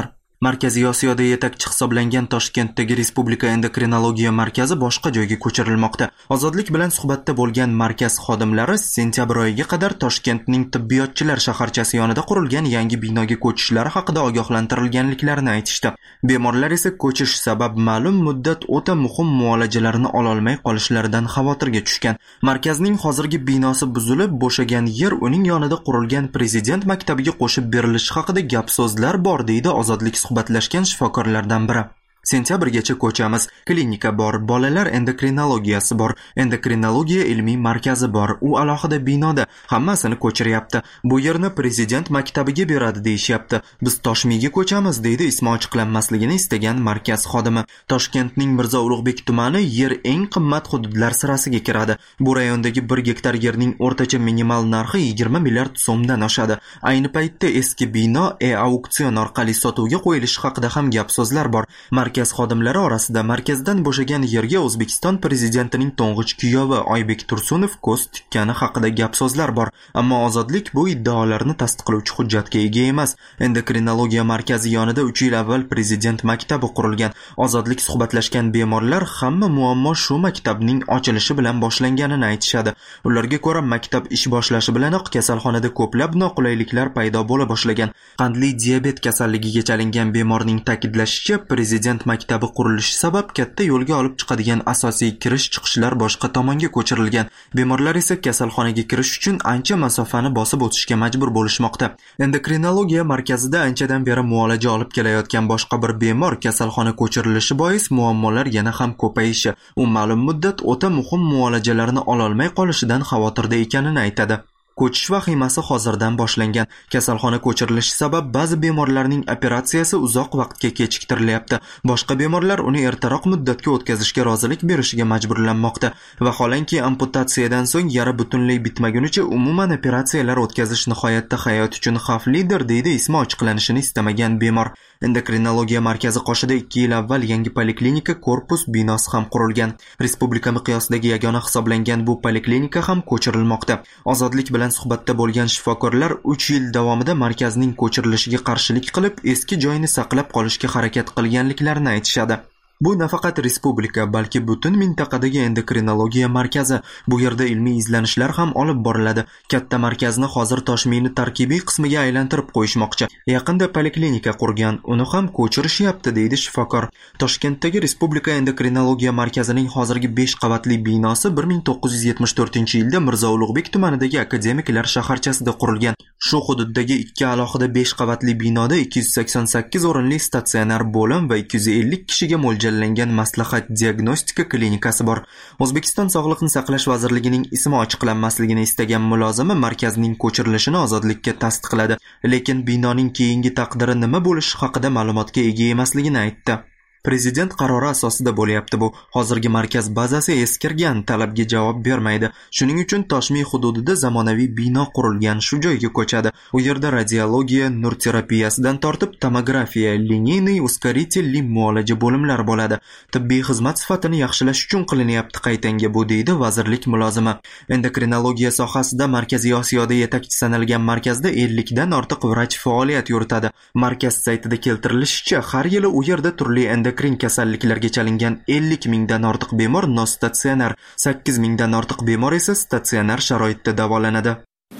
Markaziy Osiyoda yetakchi hisoblangan Toshkentdagi Respublika endokrinologiya markazi boshqa joyga ko'chirilmoqda. Ozodlik bilan suhbatda bo'lgan markaz xodimlari sentyabr oyiga qadar Toshkentning tibbiyotchilar shaharchasi yonida qurilgan yangi binoga ko'chishlari haqida ogohlantirilganliklarini aytishdi. Bemorlar esa ko'chish sabab ma'lum muddat o'ta muhim muolajalarni ola olmay qolishlaridan xavotirga tushgan. Markazning hozirgi binosi buzilib, bo'shagan yer uning yonida qurilgan prezident maktabiga qo'shib berilishi haqida gap so'zlar bor, deydi Ozodlik suhbatlashgan shifokorlardan biri. Sentyabrgacha ko'chamiz, klinika bor, bolalar endokrinologiyasi bor, endokrinologiya ilmiy markazi bor, u alohida binoda, hammasini ko'chiryapti. Bu yerni prezident maktabiga beradi deyishyapti. Biz Toshmiyga ko'chamiz, deydi ismi ochiqlanmasligini istagan markaz xodimi. Toshkentning Mirzo Ulug'bek tumani yer eng qimmat hududlar sirasiga kiradi. Bu rayondagi bir gektar yerning o'rtacha minimal narxi yigirma milliard so'mdan oshadi. Ayni paytda eski bino e-auksion orqali sotuvga qo'yilishi haqida ham gap so'zlar bor. Markaz xodimlari orasida markazdan bo'shagan yerga O'zbekiston prezidentining to'ng'ich kuyovi Oybek Tursunov ko'z tikkani haqida gap so'zlar bor, ammo Ozodlik bu iddaolarni tasdiqlovchi hujjatga ega emas. Endokrinologiya markazi yonida uch yil avval prezident maktabi qurilgan. Ozodlik suhbatlashgan bemorlar hamma muammo shu maktabning ochilishi bilan boshlanganini aytishadi. Ularga ko'ra, maktab ish boshlashi bilanoq kasalxonada ko'plab noqulayliklar paydo bo'la boshlagan. Qandli diabet kasalligiga chalingan bemorning ta'kidlashicha, prezident maktabi qurilishi sabab katta yo'lga olib chiqadigan asosiy kirish-chiqishlar boshqa tomonga ko'chirilgan. Bemorlar esa kasalxonaga kirish uchun ancha masofani bosib o'tishga majbur bo'lishmoqda. Endokrinologiya markazida anchadan beri muolaja olib kelayotgan boshqa bir bemor kasalxona ko'chirilishi bois muammolar yana ham ko'payishi, u ma'lum muddat o'ta muhim muolajalarni ola olmay qolishidan xavotirda ekanini aytadi. Ko'chish vahimasi hozirdan boshlangan. Kasalxona ko'chirilishi sabab ba'zi bemorlarning operatsiyasi uzoq vaqtga kechiktirilyapti. Boshqa bemorlar uni ertaroq muddatga o'tkazishga rozilik berishiga majburlanmoqda. Vaholanki amputatsiyadan so'ng yara butunlay bitmagunicha umuman operatsiyalar o'tkazish nihoyatda hayot uchun xavflidir, deydi ismi ochiqlanishini istamagan bemor. Endokrinologiya markazi qoshida ikki yil avval yangi poliklinika korpus binosi ham qurilgan. Respublika miqyosidagi yagona hisoblangan bu poliklinika ham ko'chirilmoqda. Ozodlik bilan suhbatda bo'lgan shifokorlar uch yil davomida markazning ko'chirilishiga qarshilik qilib, eski joyini saqlab qolishga harakat qilganliklarini aytishadi. Bu nafaqat respublika, balki butun mintaqadagi endokrinologiya markazi. Bu yerda ilmiy izlanishlar ham olib boriladi. Katta markazni hozir Toshmiyni tarkibiy qismiga aylantirib qo'yishmoqchi. Yaqinda poliklinika qurgan, uni ham ko'chirishyapti, deydi shifokor. Toshkentdagi Respublika endokrinologiya markazining hozirgi besh qavatli binosi bir ming to'qqiz yuz yetmish to'rtinchi yilda Mirzo Ulug'bek tumanidagi akademiklar shaharchasida qurilgan. Shu hududdagi ikki alohida besh qavatli binoda ikki yuz sakson sakkiz o'rinli statsionar bo'lim va ikki yuz ellik kishiga mo'ljallangan maslahat diagnostika klinikasi bor. O'zbekiston Sog'liqni saqlash vazirligining ismi ochiqlanmasligini istagan mulozimi markazning ko'chirilishini Ozodlikka tasdiqladi, lekin binoning keyingi taqdiri nima bo'lishi haqida ma'lumotga ega emasligini aytdi. Prezident qarori asosida bo'lyapti bu. Hozirgi markaz bazasi eskirgan, talabga javob bermaydi. Shuning uchun Toshmiy hududida zamonaviy bino qurilgan, shu joyga ko'chadi. U yerda radiologiya, nur terapiyasidan tortib tomografiya, liniyniy uskaritelli muolaja bo'limlari bo'ladi. Tibbiy xizmat sifatini yaxshilash uchun qilinyapti qaytanga bu, deydi vazirlik mulozimi. Endokrinologiya sohasida Markaziy Osiyoda yetakchi sanalgan markazda ellikdan ortiq vrach faoliyat yuritadi. Markaz saytida keltirilishicha, har yili u yerda turli endokrinologiya endokrin kasalliklarga chalingan ellik mingdan ortiq bemor nostatsionar, sakkiz mingdan ortiq bemor esa statsionar sharoitda davolanadi.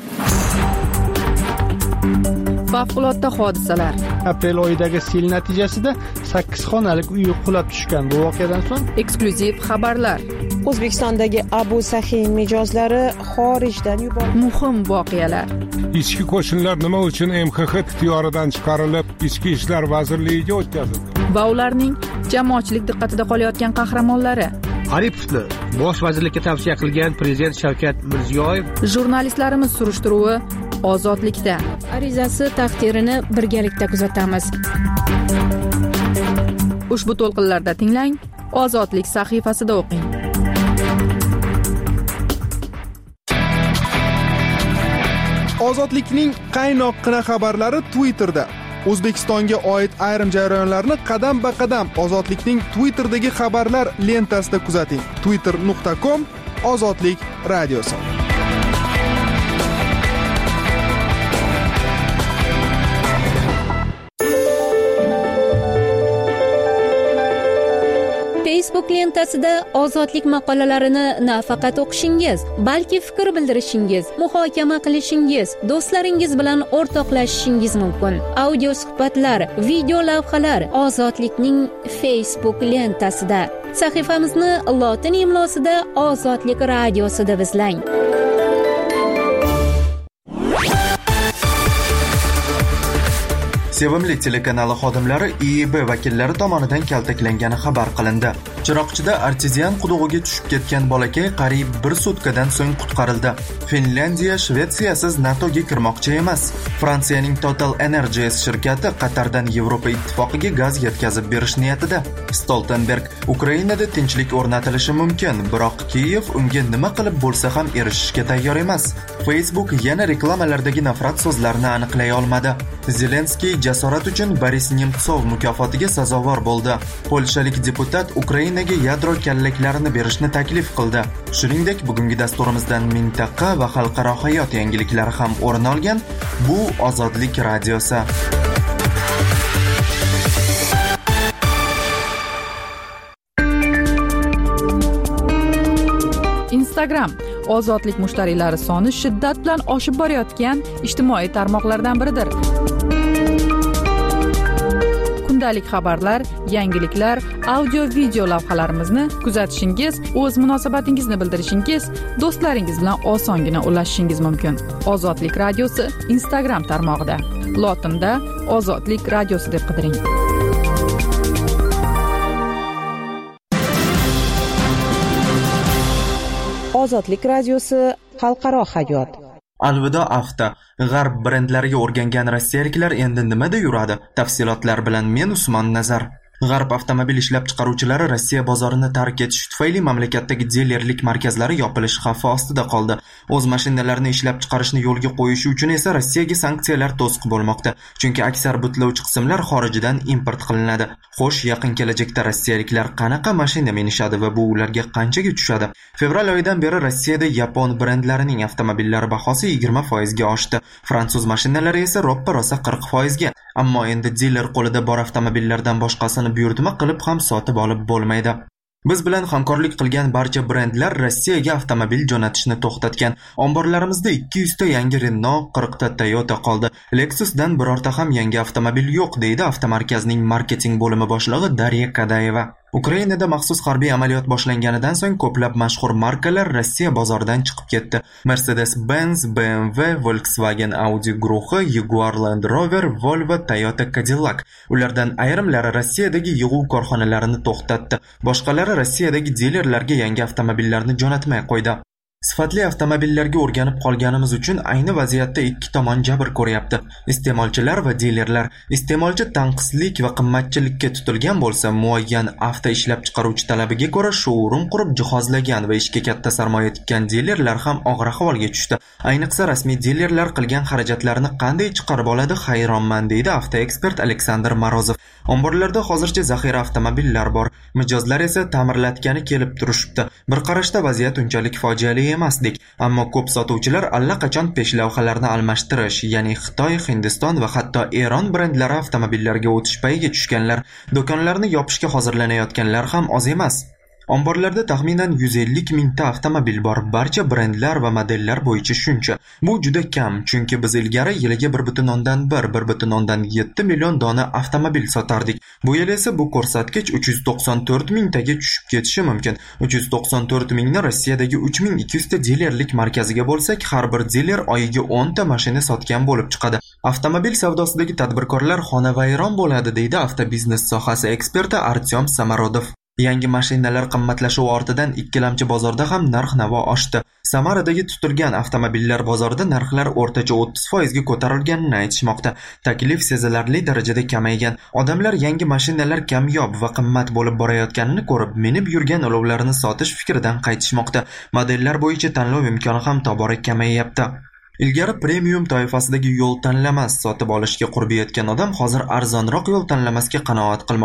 Favqulodda hodisalar. Aprel oyidagi sel natijasida sakkiz xonalik uy qulab tushgan. Bu voqeadan so'ng eksklyuziv xabarlar. O'zbekistondagi Abu Sahiy mijozlari xorijdan yuborildi. Muhim voqealar. Ichki qo'shinlar nima uchun M X X ixtiyoridan chiqarilib, Ichki ishlar vazirligiga o'tkazildi? Va ularning jamoatchilik diqqatida qolayotgan qahramonlari. Aripovni bosh vazirlikka tavsiya qilgan prezident Shavkat Mirziyoyev. Jurnalistlarimiz surishtiruvi Ozodlikda. Arizasi taqdirini birgalikda kuzatamiz. Ushbu to'lqinlarda tinglang, Ozodlik sahifasida o'qing. Ozodlikning qaynoqqina xabarlari Twitterda. O'zbekistonga oid ayrim jarayonlarni qadam-ba-qadam Ozodlikning Twitter'dagi xabarlar lentasida kuzating. twitter nuqta com Ozodlik radiosi. Facebook lentasida ozodlik maqolalarini nafaqat o'qishingiz, balki fikr bildirishingiz, muhokama qilishingiz, do'stlaringiz bilan o'rtoqlashishingiz mumkin. Audio suhbatlar, video lavhalar ozodlikning Facebook lentasida. Sahifamizni lotin imlosida Ozodlik radiosi deb izlang. Sevimli telekanali xodimlari I E B vakillari tomonidan kaltaklangani xabar qilindi. Chiroqchida artezian qudug'iga tushib ketgan bolakay qariyb bir sutkadan so'ng qutqarildi. Finlyandiya Shvetsiyasiz NATOga kirmoqchi emas. Fransiyaning Total Energies shirkati Qatardan Yevropa ittifoqiga gaz yetkazib berish niyatida. Stoltenberg: Ukrainada tinchlik o'rnatilishi mumkin, biroq Kiyev unga nima qilib bo'lsa ham erishishga tayyor emas. Facebook yana reklamalardagi nafrat so'zlarini aniqlay olmadi. Zelenskiy jasorat uchun Boris Nemtsov mukofotiga sazovor bo'ldi. Polshalik deputat Ukrainaga yadro kallaklarini berishni taklif qildi. Shuningdek, bugungi dasturimizdan mintaqa va xalqaro hayot yangiliklari ham o'rin olgan. Bu Ozodlik radiosi. Instagram ozodlik mushtariylari soni shiddat bilan oshib borayotgan ijtimoiy tarmoqlardan biridir. Kundalik xabarlar, yangiliklar, audio-video lavhalarimizni kuzatishingiz, o'z munosabatingizni bildirishingiz, do'stlaringiz bilan osongina ulashishingiz mumkin. Ozodlik radiosi Instagram tarmog'ida. Lotinda Ozodlik radiosi deb qidiring. Ozodlik radiosi xalqaro hayot. Alvido Avto. G'arb brendlariga o'rgangan rossiyaliklar endi nimada yuradi? Tafsilotlar bilan men Usmon Nazar. G'arb avtomobil ishlab chiqaruvchilari Rossiya bozorini tark etish tufayli mamlakatdagi dilerlik markazlari yopilish xavfi ostida qoldi. O'z mashinalarini ishlab chiqarishni yo'lga qo'yishi uchun esa Rossiyaga sanksiyalar to'siq bo'lmoqda. Chunki aksar butlovchi qismlar xorijdan import qilinadi. Xo'sh, yaqin kelajakda rossiyaliklar qanaqa mashina minishadi va bu ularga qanchaga tushadi? Fevral oyidan beri Rossiyada yapon brendlarining avtomobillari bahosi yigirma foiz ga oshdi. Fransuz mashinalari esa ro'ppa-rosa qirq foiz ga. Ammo endi diler qo'lida bor avtomobillardan boshqasini buyurtma qilib ham sotib olib bo'lmaydi. Biz bilan hamkorlik qilgan barcha brendlar Rossiyaga avtomobil jo'natishni to'xtatgan. Omborlarimizda ikki yuz ta yangi Renault, qirq ta Toyota qoldi. Lexusdan birorta ham yangi avtomobil yo'q, deydi avtomarkazning marketing bo'limi boshlig'i Darya Kadayeva. Ukrainada maxsus harbiy amaliyot boshlanganidan so'ng ko'plab mashhur markalar Rossiya bozoridan chiqib ketdi. Mercedes-Benz, B M W, Volkswagen, Audi guruhi, Jaguar Land Rover, Volvo, Toyota, Cadillac. Ulardan ayrimlari Rossiyadagi yig'uv korxonalarini to'xtatdi. Boshqalari Rossiyadagi dilerlarga yangi avtomobillarni jo'natmay qo'ydi. Sifatli avtomobillarga o'rganib qolganimiz uchun ayni vaziyatda ikki tomon jabr ko'ryapti. Iste'molchilar va dilerlar. Iste'molchi tanqislik va qimmatchilikka tutilgan bo'lsa, muayyan avto ishlab chiqaruvchi talabiga ko'ra shourum qurib jihozlagan va ishga katta sarmoya tikkan dilerlar ham og'ir ahvolga tushdi. Ayniqsa rasmiy dilerlar qilgan xarajatlarni qanday chiqarib oladi, hayronman, deydi avtoekspert Aleksandr Morozov. Omborlarda hozircha zaxira avtomobillar bor. Mijozlar esa ta'mirlatgani kelib turishibdi. Bir qarashda vaziyat unchalik fojiali emasdik, ammo ko'p sotuvchilar allaqachon peshlavhalarni almashtirish, ya'ni Xitoy, Hindiston va hatto Eron brendlari avtomobillarga o'tish payiga tushganlar. Do'konlarni yopishga hozirlanayotganlar ham oz emas. Omborlarda taxminan yuz ellik mingta avtomobil bor. Barcha brendlar va modellar bo'yicha shuncha. Bu juda kam, chunki biz ilgari yiliga bir butun o'ndan bir, bir butun o'ndan yetti million dona avtomobil sotardik. Bu yil esa bu ko'rsatkich uch yuz to'qson to'rt mingtaga tushib ketishi mumkin. uch yuz to'qson to'rt mingni Rossiyadagi uch ming ikki yuz ta dilerlik markaziga bo'lsak, har bir diler oyiga o'n ta mashina sotgan bo'lib chiqadi. Avtomobil savdosidagi tadbirkorlar xonavayron bo'ladi, deydi avtobiznes sohasi eksperti Artyom Samarodov. Yangi mashinalar qimmatlashuvi ortidan ikkilamchi bozorda ham narx-navo oshdi. Samaradagi tutilgan avtomobillar bozorida narxlar o'rtacha o'ttiz foiz ga ko'tarilganini aytishmoqda. Taklif sezilarli darajada kamaygan. Odamlar yangi mashinalar kamyob va qimmat bo'lib borayotganini ko'rib, minib yurgan olovlarini sotish fikridan qaytishmoqda. Modellar bo'yicha tanlov imkoni ham tobora kamayyapti. Ilgari premium toifasidagi yo'l tanlamas sotib olishga qurbi yetgan odam hozir arzonroq yo'l tanlamasga qanoat qilmoqda.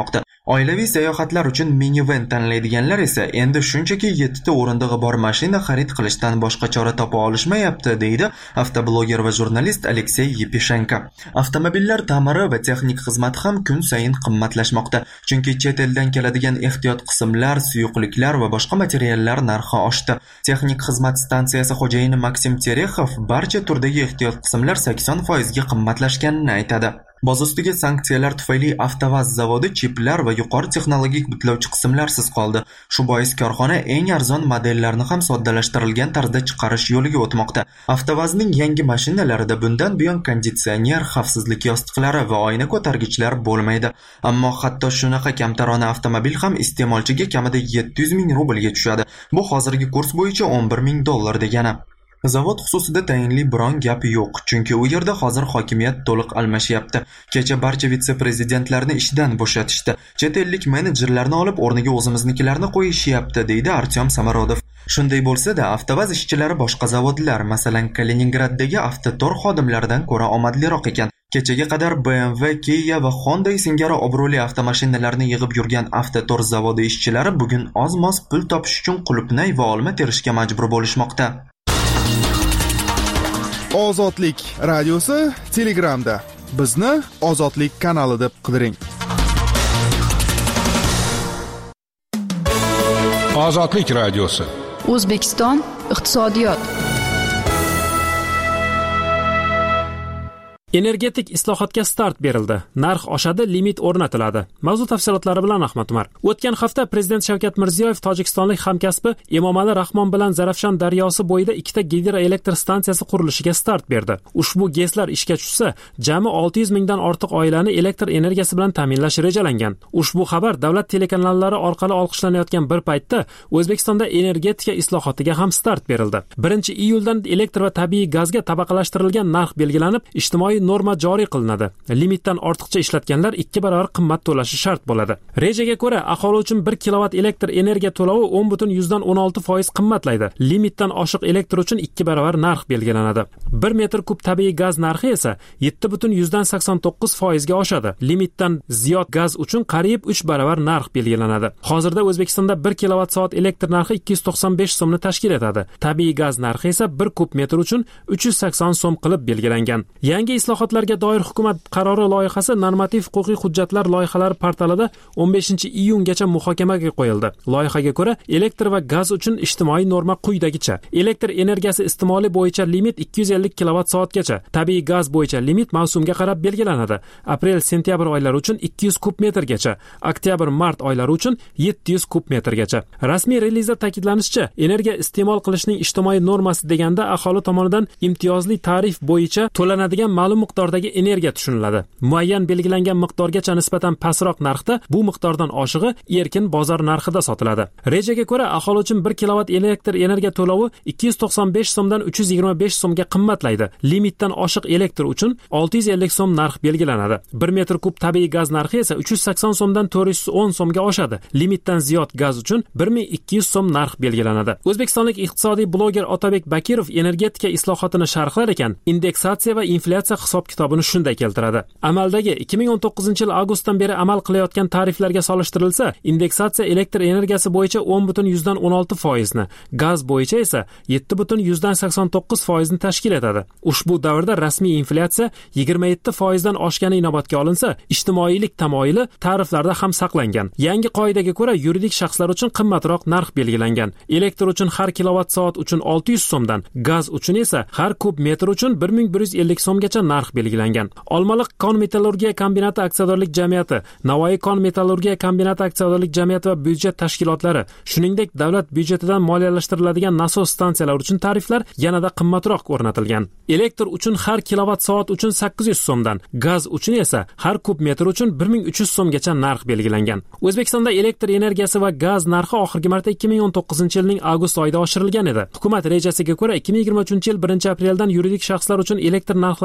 Oilaviy sayohatlar uchun minivan tanlaydiganlar esa endi shunchaki yettita o'rindig'i bor mashina xarid qilishdan boshqa chora topa olishmayapti, deydi avtobloger va jurnalist Aleksey Yepishenko. Avtomobillar ta'miri va texnik xizmati ham kun sayin qimmatlashmoqda, chunki chet eldan keladigan ehtiyot qismlar, suyuqliklar va boshqa materiallar narxi oshdi. Texnik xizmat stansiyasi xo'jayini Maksim Terexov barcha turdagi ehtiyot qismlar sakson foizga qimmatlashganini aytadi. Boz ustiga sanksiyalar tufayli Avtovaz zavodi chiplar va yuqori texnologik butlovchi qismlarsiz qoldi. Shu bois korxona eng arzon modellarni ham soddalashtirilgan tarzda chiqarish yo'liga o'tmoqda. Avtovazning yangi mashinalarida bundan buyon konditsioner, xavfsizlik yostiqlari va oyna ko'targichlar bo'lmaydi. Ammo hatto shunaqa kamtarona avtomobil ham iste'molchiga kamida yetti yuz ming rublga tushadi. Bu hozirgi kurs bo'yicha o'n bir ming dollar degani. Zavod xususida tayinli biron gap yo'q, chunki u yerda hozir hokimiyat to'liq almashyapti. Kecha barcha vitse-prezidentlarni ishdan bo'shatishdi. Chet ellik menejerlarni olib o'rniga o'zimiznikilarni qo'yishyapti, deydi Artyom Samorodov. Shunday bo'lsa-da, Avtovaz ishchilari boshqa zavodlar, masalan, Kaliningraddagi Avtotor xodimlaridan ko'ra omadliroq ekan. Kechaga qadar B M W, Kia va Honda singari obro'li avtomashinalarni yig'ib yurgan Avtotor zavodi ishchilari bugun oz-moz pul topish uchun qulupnay va olma terishga majbur bo'lishmoqda. Ozodlik radiosi Telegramda. Bizni Ozodlik kanali deb qidiring. Ozodlik radiosi. O'zbekiston iqtisodiyot. Energetik islohotga start berildi. Narx oshadi, limit o'rnatiladi. Mavzu tafsilotlari bilan Ahmad Umar. O'tgan hafta Prezident Shavkat Mirziyoyev tojikistonlik hamkasbi Emomali Rahmon bilan Zarafshon daryosi bo'yida ikkita gidroelektr stansiyasi qurilishiga start berdi. Ushbu GESlar ishga tushsa, jami olti yuz mingdan ortiq oilani elektr energiyasi bilan ta'minlash rejalangan. Ushbu xabar davlat telekanallari orqali olqishlanayotgan bir paytda O'zbekistonda energetika islohotiga ham start berildi. birinchi iyuldan elektr va tabiiy gazga tabaqalashtirilgan narx belgilanib, ijtimoiy norma joriy qilinadi. Limitdan ortiqcha ishlatganlar ikki barobar qimmat to'lashi shart bo'ladi. Rejaga ko'ra, aholi uchun bir kilovat elektr energiya to'lovi o'n butun yuzdan o'n olti foiz qimmatlaydi. Limitdan oshiq elektr uchun ikki barobar narx belgilanadi. bir metr kub tabiiy gaz narxi esa yetti butun yuzdan sakson to'qqiz foizga oshadi. Limitdan ziyod gaz uchun qariyb uch barobar narx belgilanadi. Hozirda O'zbekistonda bir kilovat soat elektr narxi ikki yuz to'qson besh so'mni tashkil etadi. Tabiiy gaz narxi esa bir kub metr uchun uch yuz sakson so'm qilib belgilangan. Yangi islohotlarga doir hukumat qarori loyihasi normativ-huquqiy hujjatlar loyihalari portalida o'n beshinchi iyungacha muhokamaga qo'yildi. Loyihaga ko'ra, elektr va gaz uchun ijtimoiy norma quyidagicha: elektr energiyasi iste'moli bo'yicha limit ikki yuz ellik kilovat soatgacha, tabiiy gaz bo'yicha limit mavsumga qarab belgilanadi. Aprel-sentyabr oylari uchun ikki yuz kub metrgacha, oktyabr-mart oylari uchun yetti yuz kub metrgacha. Rasmiy relizda ta'kidlanishicha, energiya iste'mol qilishning ijtimoiy normasi deganda aholi tomonidan imtiyozli tarif bo'yicha to'lanadigan ma'lum miqdordagi energiya tushuniladi. Muayyan belgilangan miqdorgacha nisbatan pastroq narxda, bu miqdordan oshig'i erkin bozor narxida sotiladi. Rejaga ko'ra, aholi uchun bir kilovat elektr energiya to'lovi ikki yuz to'qson besh so'mdan uch yuz yigirma besh so'mga qimmatlaydi. Limitdan oshiq elektr uchun olti yuz ellik so'm narx belgilanadi. bir metr kub tabiiy gaz narxi esa uch yuz sakson so'mdan to'rt yuz o'n so'mga oshadi. Limitdan ziyod gaz uchun bir ming ikki yuz so'm narx belgilanadi. O'zbekistonlik iqtisodiy bloger Otabek Bakirov energetika islohotini sharhlar ekan, indeksatsiya va inflyatsiya hisob-kitobini shunday keltiradi. Amaldagi ikki ming o'n to'qqizinchi yil avgustdan beri amal qilayotgan tariflarga solishtirilsa, indeksatsiya elektr energiyasi bo'yicha o'n butun yuzdan o'n olti foizni, gaz bo'yicha esa yetti butun yuzdan sakson to'qqiz foizni tashkil etadi. Ushbu davrda rasmiy inflyatsiya yigirma yetti foizdan oshgani inobatga olinsa, ijtimoiylik tamoyili tariflarda ham saqlangan. Yangi qoidaga ko'ra, yuridik shaxslar uchun qimmatroq narx belgilangan. Elektr uchun har kilovat soat uchun olti yuz so'mdan, gaz uchun esa har kub metr uchun bir ming bir yuz ellik so'mgacha narx belgilangan. Olmaliq kon metallurgiya kombinati aksiyadorlik jamiyati, Navoiy kon metallurgiya kombinati aksiyadorlik jamiyati va byudjet tashkilotlari, shuningdek davlat byudjetidan moliyalashtiriladigan nasos stansiyalari uchun tariflar yanada qimmatroq o'rnatilgan. Elektr uchun har kilovat soat uchun sakkiz yuz so'mdan, gaz uchun esa har kub metr uchun bir ming uch yuz so'mgacha narx belgilangan. O'zbekistonda elektr energiyasi va gaz narxi oxirgi marta ikki ming o'n to'qqizinchi yilning avgust oyida oshirilgan edi. Hukumat rejasiga ko'ra ikki ming yigirma uchinchi yil birinchi apreldan yuridik shaxslar uchun elektr narxlari yetti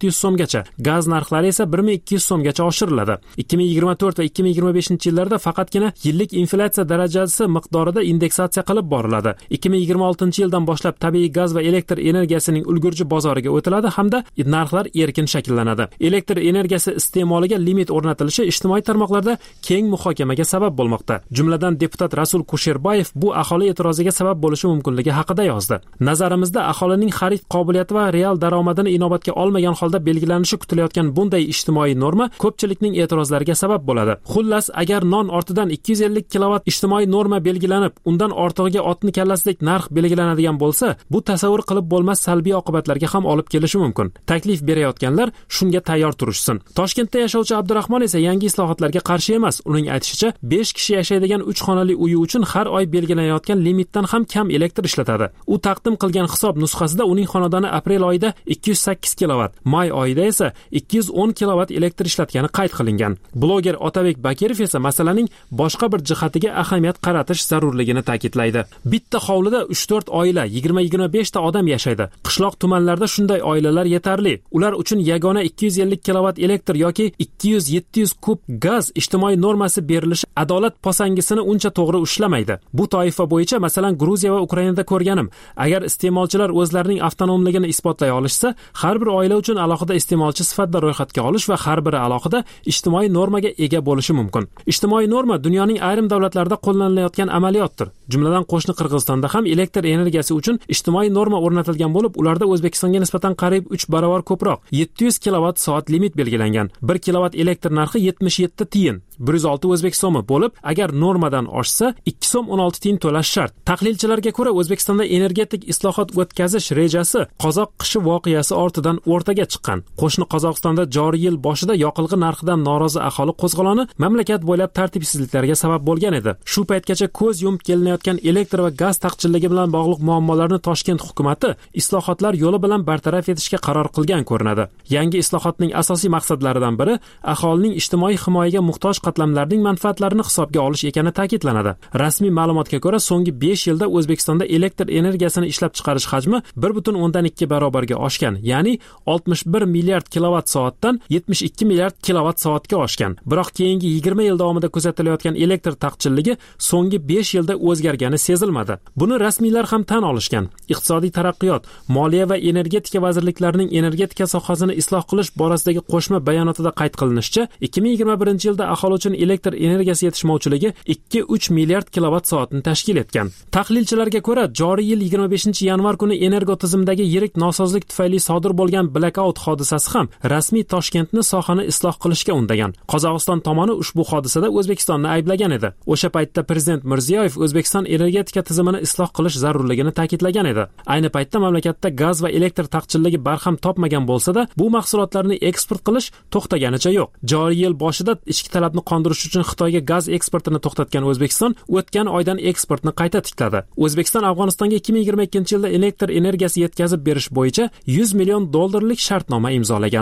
yuz so'mgacha, gaz narxlari esa bir ming ikki yuz so'mgacha oshiriladi. ikki ming yigirma to'rt va ikki ming yigirma beshinchi yillarda faqatgina yillik inflyatsiya darajasi miqdorida indeksatsiya qilib boriladi. ikki ming yigirma oltinchi yildan boshlab tabiiy gaz va elektr energiyasining ulgurji bozoriga o'tiladi hamda narxlar erkin shakllanadi. Elektr energiyasi iste'moliga limit o'rnatilishi ijtimoiy tarmoqlarda keng muhokamaga sabab bo'lmoqda. Jumladan deputat Rasul Kusherbayev bu aholi e'tiroziga sabab bo'lishi mumkinligi haqida yozdi. Nazarimizda aholining xarid qobiliyati va real daromadini inobatga olmagan holda belgilanishi kutilayotgan bunday ijtimoiy norma ko'pchilikning e'tirozlariga sabab bo'ladi. Xullas, agar non ortidan ikki yuz ellik kilovat ijtimoiy norma belgilanib, undan ortig'iga otni kallasidek narx belgilanadigan bo'lsa, bu tasavvur qilib bo'lmas salbiy oqibatlarga ham olib kelishi mumkin. Taklif berayotganlar shunga tayyor turishsin. Toshkentda yashovchi Abdurahmon esa yangi islohotlarga qarshi emas. Uning aytishicha, besh kishi yashaydigan uch xonali uyi uchun har oy belgilanayotgan limitdan ham kam elektr ishlatadi. U taqdim qilgan hisob nusxasida uning xonadoni aprel oyida ikki yuz sakkiz kilovat, may oyida esa ikki yuz o'n kilovat elektr ishlatgani qayd qilingan. Bloger Otabek Bakirov esa masalaning boshqa bir jihatiga ahamiyat qaratish zarurligini ta'kidlaydi. Bitta hovlida uch to'rt oila, yigirma yigirma besh ta odam yashaydi. Qishloq tumanlarda shunday oilalar yetarli. Ular uchun yagona ikki yuz ellik kilovat elektr yoki ikki yuz yetti yuz kub gaz ijtimoiy normasi berilishi adolat posangisini uncha to'g'ri ushlamaydi. Bu toifa bo'yicha masalan Gruziya va Ukrainada ko'rganim. Agar iste'molchilar o'zlarining avtonomligini isbotlay olishsa, har bir oila uchun alohida iste'molchi sifatida ro'yxatga olish va har biri alohida ijtimoiy normaga ega bo'lishi mumkin. Ijtimoiy norma dunyoning ayrim davlatlarida qo'llanilayotgan amaliyotdir. Jumladan qo'shni Qirg'izistonda ham elektr energiyasi uchun ijtimoiy norma o'rnatilgan bo'lib, ularda O'zbekistonga nisbatan qariyb uch barobar ko'proq yetti yuz kilovat soat limit belgilangan. bir kilovat elektr narxi yetmish yetti tiyin, bir yuz olti o'zbek so'mi bo'lib, agar normadan oshsa ikki so'm o'n olti tiyin to'lash shart. Tahlilchilarga ko'ra, O'zbekistonda energetik islohot o'tkazish rejasi qozoq qishi voqeasi ortidan o'rtaga chiqqan. Qo'shni Qozog'istonda joriy yil boshida yoqilg'i narxidan norozi aholi qo'zg'oloni mamlakat bo'ylab tartibsizliklarga sabab bo'lgan edi. Shu paytgacha ko'z yumib kelinayotgan elektr va gaz taqchilligi bilan bog'liq muammolarni Toshkent hukumatı islohotlar yo'li bilan bartaraf etishga qaror qilgan ko'rinadi. Yangi islohotning asosiy maqsadlaridan biri aholining ijtimoiy himoyaga muhtoj qatlamlarning manfaatlarini hisobga olish ekani ta'kidlanadi. Rasmiy ma'lumotga ko'ra, so'nggi besh yilda O'zbekistonda elektr energiyasini ishlab chiqarish hajmi bir butun o'ndan ikki barobarga oshgan, ya'ni oltmish bir milliard kilovat soatdan yetmish ikki milliard kilovat soatga oshgan. Biroq keyingi yigirma yil davomida kuzatilayotgan elektr taqchilligi so'nggi besh yilda o'zgargani sezilmadi. Buni rasmiylar ham tan olishgan. Iqtisodiy taraqqiyot, moliya va energetika vazirliklarining energetika sohasini isloh qilish borasidagi qo'shma bayonotida qayd qilinishicha, ikki ming yigirma birinchi yilda aholi uchun elektr energiyasi yetishmovchiligi ikki uch milliard kilovat soatni tashkil etgan. Tahlilchilarga ko'ra, joriy yil yigirma beshinchi yanvar kuni energo tizimdagi yirik nosozlik tufayli sodir bo'lgan blackout hodisasi ham rasmiy Toshkentni sohani isloh qilishga undagan. Qozog'iston tomoni ushbu hodisada O'zbekistonni ayblagan edi. O'sha paytda prezident Mirziyoyev O'zbekiston energetika tizimini isloh qilish zarurligini ta'kidlagan edi. Ayni paytda mamlakatda gaz va elektr taqchilligi barham topmagan bo'lsa-da, bu mahsulotlarni eksport qilish to'xtaganicha yo'q. Joriy yil boshida ichki talabni qondirish uchun Xitoyga gaz eksportini to'xtatgan O'zbekiston o'tgan oydan eksportni qayta tikladi. O'zbekiston Afg'onistonga ikki ming yigirma ikkinchi yilda elektr energiyasi yetkazib berish bo'yicha yuz million dollarlik shartnoma imzolagan.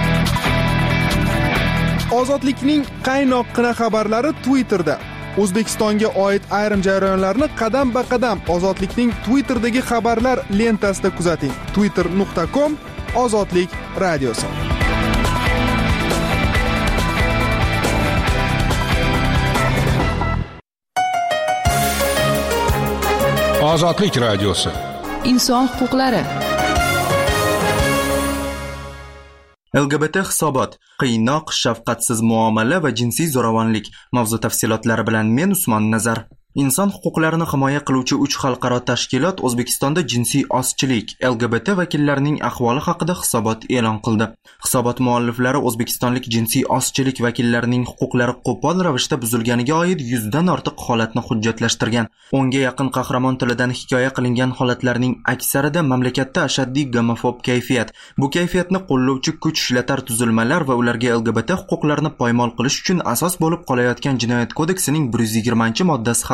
Ozodlikning qaynoqqina xabarlari Twitterda. O'zbekistonga oid ayrim jarayonlarni qadam-ba-qadam Ozodlikning Twitterdagi xabarlar lentasida kuzating. twitter nuqta com Ozodlik radiosi. Ozodlik radiosi. Inson huquqlari. L G B T hisobot, qiynoq, shafqatsiz muomala va jinsiy zo'ravonlik mavzu tafsilotlari bilan men Usmon Nazar. Inson huquqlarini himoya qiluvchi uch xalqaro tashkilot O'zbekistonda jinsiy ozchilik, L G B T vakillarining ahvoli haqida hisobot e'lon qildi. Hisobot mualliflari o'zbekistonlik jinsiy ozchilik vakillarining huquqlari qo'pol ravishda buzilganiga oid yuzdan ortiq holatni hujjatlashtirgan. O'nga yaqin qahramon tilidan hikoya qilingan holatlarning aksarida mamlakatda ashaddiy gomofob kayfiyat, bu kayfiyatni qo'llovchi kuch ishlatar tuzilmalar va ularga L G B T huquqlarini poymol qilish uchun asos bo'lib qolayotgan Jinoyat kodeksining bir yuz yigirmanchi moddasi haqida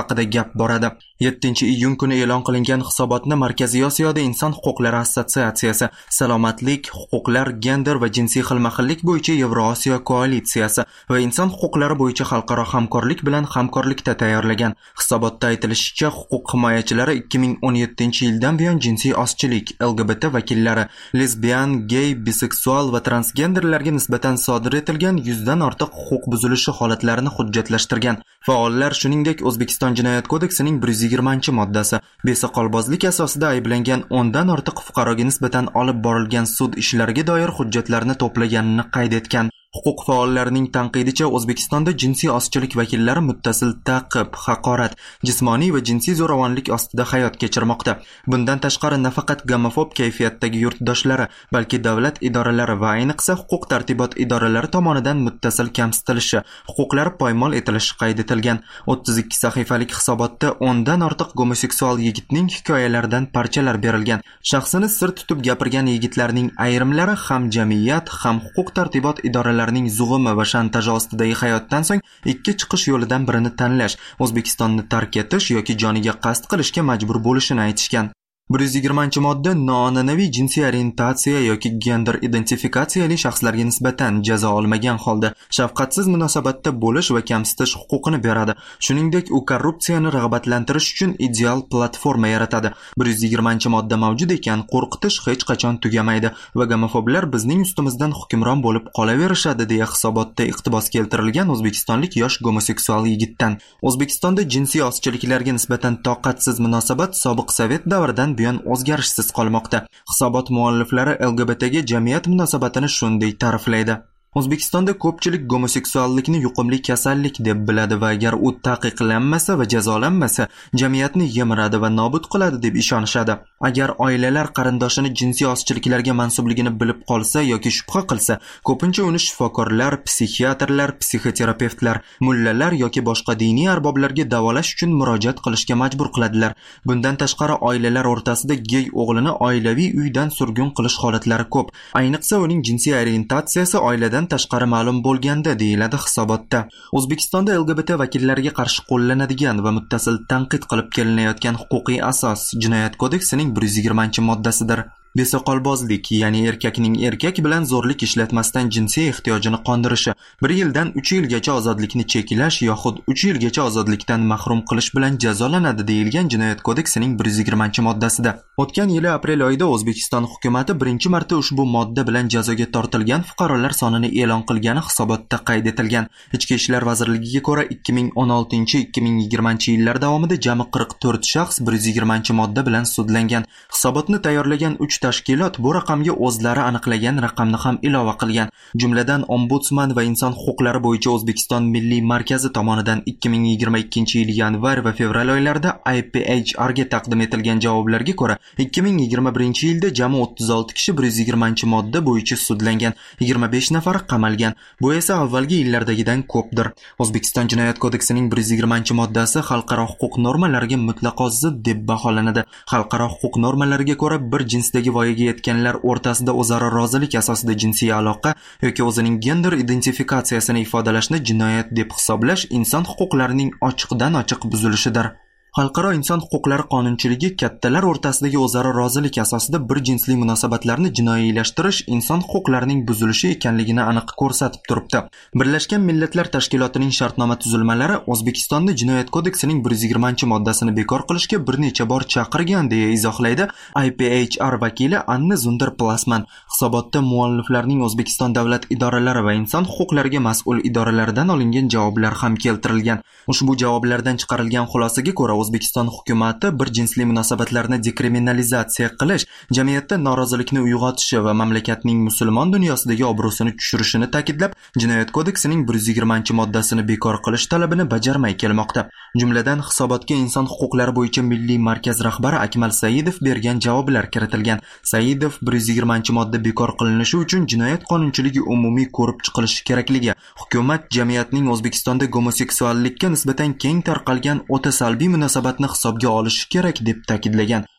haqida gap boradi. yettinchi iyun kuni e'lon qilingan hisobotni Markaziy Osiyoda Inson huquqlari assotsiatsiyasi, Salomatlik, huquqlar, gender va jinsiy xilma-xillik bo'yicha Yevrosiyo koalitsiyasi va inson huquqlari bo'yicha xalqaro hamkorlik bilan hamkorlikda tayyorlagan. Hisobotda aytilishicha, huquq himoyachilari ikki ming o'n yettinchi yildan buyon jinsiy ozchilik, L G B T vakillari, lesbian, gay, biseksual va transgenderlarga nisbatan sodir etilgan yuzdan ortiq huquq buzilishi holatlarini hujjatlashtirgan. Faollar shuningdek O'zbekiston Jinoyat kodeksining bir yuz yigirmanchi moddasi, besoqolbozlik asosida ayblangan o'ndan ortiq fuqaroga nisbatan olib borilgan sud ishlariga doir hujjatlarni to'plaganini qayd etgan. Huquq faollarining tanqidicha, O'zbekistonda jinsiy ozchilik vakillari muttasil ta'qib, haqorat, jismoniy va jinsiy zo'ravonlik ostida hayot kechirmoqda. Bundan tashqari nafaqat gomofob kayfiyatdagi yurtdoshlari, balki davlat idoralari va ayniqsa huquq tartibot idoralari tomonidan muttasil kamsitilishi, huquqlari poymol etilishi qayd etilgan. o'ttiz ikki sahifalik hisobotda o'ndan ortiq gomoseksual yigitning hikoyalaridan parchalar berilgan. Shaxsini sir tutib gapirgan yigitlarning ayrimlari ham jamiyat, ham huquq tartibot idoralari ning zug'umi va shantaji ostidagi hayotdan so'ng ikki chiqish yo'lidan birini tanlash, O'zbekistonni tark etish yoki joniga qasd qilishga majbur bo'lishini aytishgan. bir yuz yigirmanchi modda noan'anaviy jinsiy orientatsiya yoki gender identifikatsiyali shaxslarga nisbatan jazo olmagan holda shafqatsiz munosabatda bo'lish va kamsitish huquqini beradi. Shuningdek, u korrupsiyani rag'batlantirish uchun ideal platforma yaratadi. bir yuz yigirmanchi modda mavjud ekan, qo'rqitish hech qachon tugamaydi va gomofoblar bizning ustimizdan hukmron bo'lib qolaverishadi deya hisobotda iqtibos keltirilgan o'zbekistonlik yosh gomoseksual yigitdan. O'zbekistonda jinsiy ozchiliklarga nisbatan toqatsiz munosabat sobiq Sovet davridan buyon o'zgarishsiz qolmoqda. Hisobot mualliflari L G B T ga jamiyat munosabatini shunday ta'riflaydi. O'zbekistonda ko'pchilik gomoseksuallikni yuqumli kasallik deb biladi va agar u taqiqlanmasa va jazolanmasa, jamiyatni yemiradi va nobud qiladi deb ishonishadi. Agar oilalar qarindoshini jinsiy ozchiliklarga mansubligini bilib qolsa yoki shubha qilsa, ko'pincha uni shifokorlar, psixiatrlar, psixoterapevtlar, mullalar yoki boshqa diniy arboblarga davolash uchun murojaat qilishga majbur qiladilar. Bundan tashqari, oilalar o'rtasida gey o'g'lini oilaviy uydan surgun qilish holatlari ko'p. Ayniqsa uning jinsiy orientatsiyasi oiladan tashqari ma'lum bo'lganda, deyiladi hisobotda. O'zbekistonda L G B T vakillariga qarshi qo'llanadigan va muttasil tanqid qilib kelinayotgan huquqiy asos Jinoyat kodeksining bir yuz yigirmanchi moddasidir. Besoqolbozlik, ya'ni erkakning erkak bilan zo'rlik ishlatmasdan jinsiy ehtiyojini qondirishi, bir yildan uch yilgacha ozodlikni cheklash yoxud uch yilgacha ozodlikdan mahrum qilish bilan jazolanadi deyilgan Jinoyat kodeksining bir yuz yigirmanchi moddasida. O'tgan yili aprel oyida O'zbekiston hukumatı birinchi marta ushbu modda bilan jazoga tortilgan fuqarolar sonini e'lon qilgani hisobotda qayd etilgan. Ichki ishlar vazirligiga ko'ra ikki ming o'n oltinchi ikki ming yigirmanchi yillar davomida jami qirq to'rt shaxs bir yuz yigirmanchi modda bilan sudlangan. Hisobotni tayyorlagan uch tashkilot bu raqamga o'zlari aniqlagan raqamni ham ilova qilgan. Jumladan, Ombudsman va inson huquqlari bo'yicha O'zbekiston Milliy markazi tomonidan ikki ming yigirma ikkinchi yil yanvar va fevral oylarida I P H R ga taqdim etilgan javoblarga ko'ra, ikki ming yigirma birinchi yilda jami o'ttiz olti kishi bir yuz yigirmanchi modda bo'yicha sudlangan, yigirma besh nafari qamalgan. Bu esa avvalgi yillardagidan ko'pdir. O'zbekiston Jinoyat kodeksining bir yuz yigirmanchi moddasi xalqaro huquq normalariga mutlaqo zid deb baholanadi. Xalqaro huquq normalariga ko'ra, bir jinsdagi voyaga yetganlar o'rtasida o'zaro rozilik asosida jinsiy aloqa yoki o'zining gender identifikatsiyasini ifodalashni jinoyat deb hisoblash inson huquqlarining ochiqdan ochiq buzilishidir. Xalqaro inson huquqlari qonunchiligi kattalar o'rtasidagi o'zaro rozilik asosida bir jinsli munosabatlarni jinoiylashtirish inson huquqlarining buzilishi ekanligini aniq ko'rsatib turibdi. Birlashgan Millatlar Tashkilotining shartnoma tuzilmalari O'zbekistonda Jinoyat kodeksining bir yuz yigirmanchi moddasini bekor qilishga bir necha bor chaqirgan deya izohlaydi I P H R vakili Anna Zunder-Plasman. Hisobotda mualliflarning O'zbekiston davlat idoralari va inson huquqlariga mas'ul idoralaridan olingan javoblar ham keltirilgan. Ushbu javoblardan chiqarilgan xulosaga ko'ra, O'zbekiston hukumati bir jinsli munosabatlarni dekriminalizatsiya qilish, jamiyatda norozilikni uyg'otishi va mamlakatning musulmon dunyosidagi obro'sini tushirishini ta'kidlab, Jinoyat kodeksining bir yuz yigirmanchi moddasini bekor qilish talabini bajarmay kelmoqda. Jumladan, hisobotga inson huquqlari bo'yicha Milliy markaz rahbari Akmal Saidov bergan javoblar kiritilgan. Saidov bir yuz yigirmanchi modda bekor qilinishi uchun jinoyat qonunchiligi umumiy ko'rib chiqilishi kerakligi, hukumat jamiyatning O'zbekistonda gomoseksuallikka nisbatan keng tarqalgan o'ta salbiy munosabatni hisobga olishi kerak deb ta'kidlagan.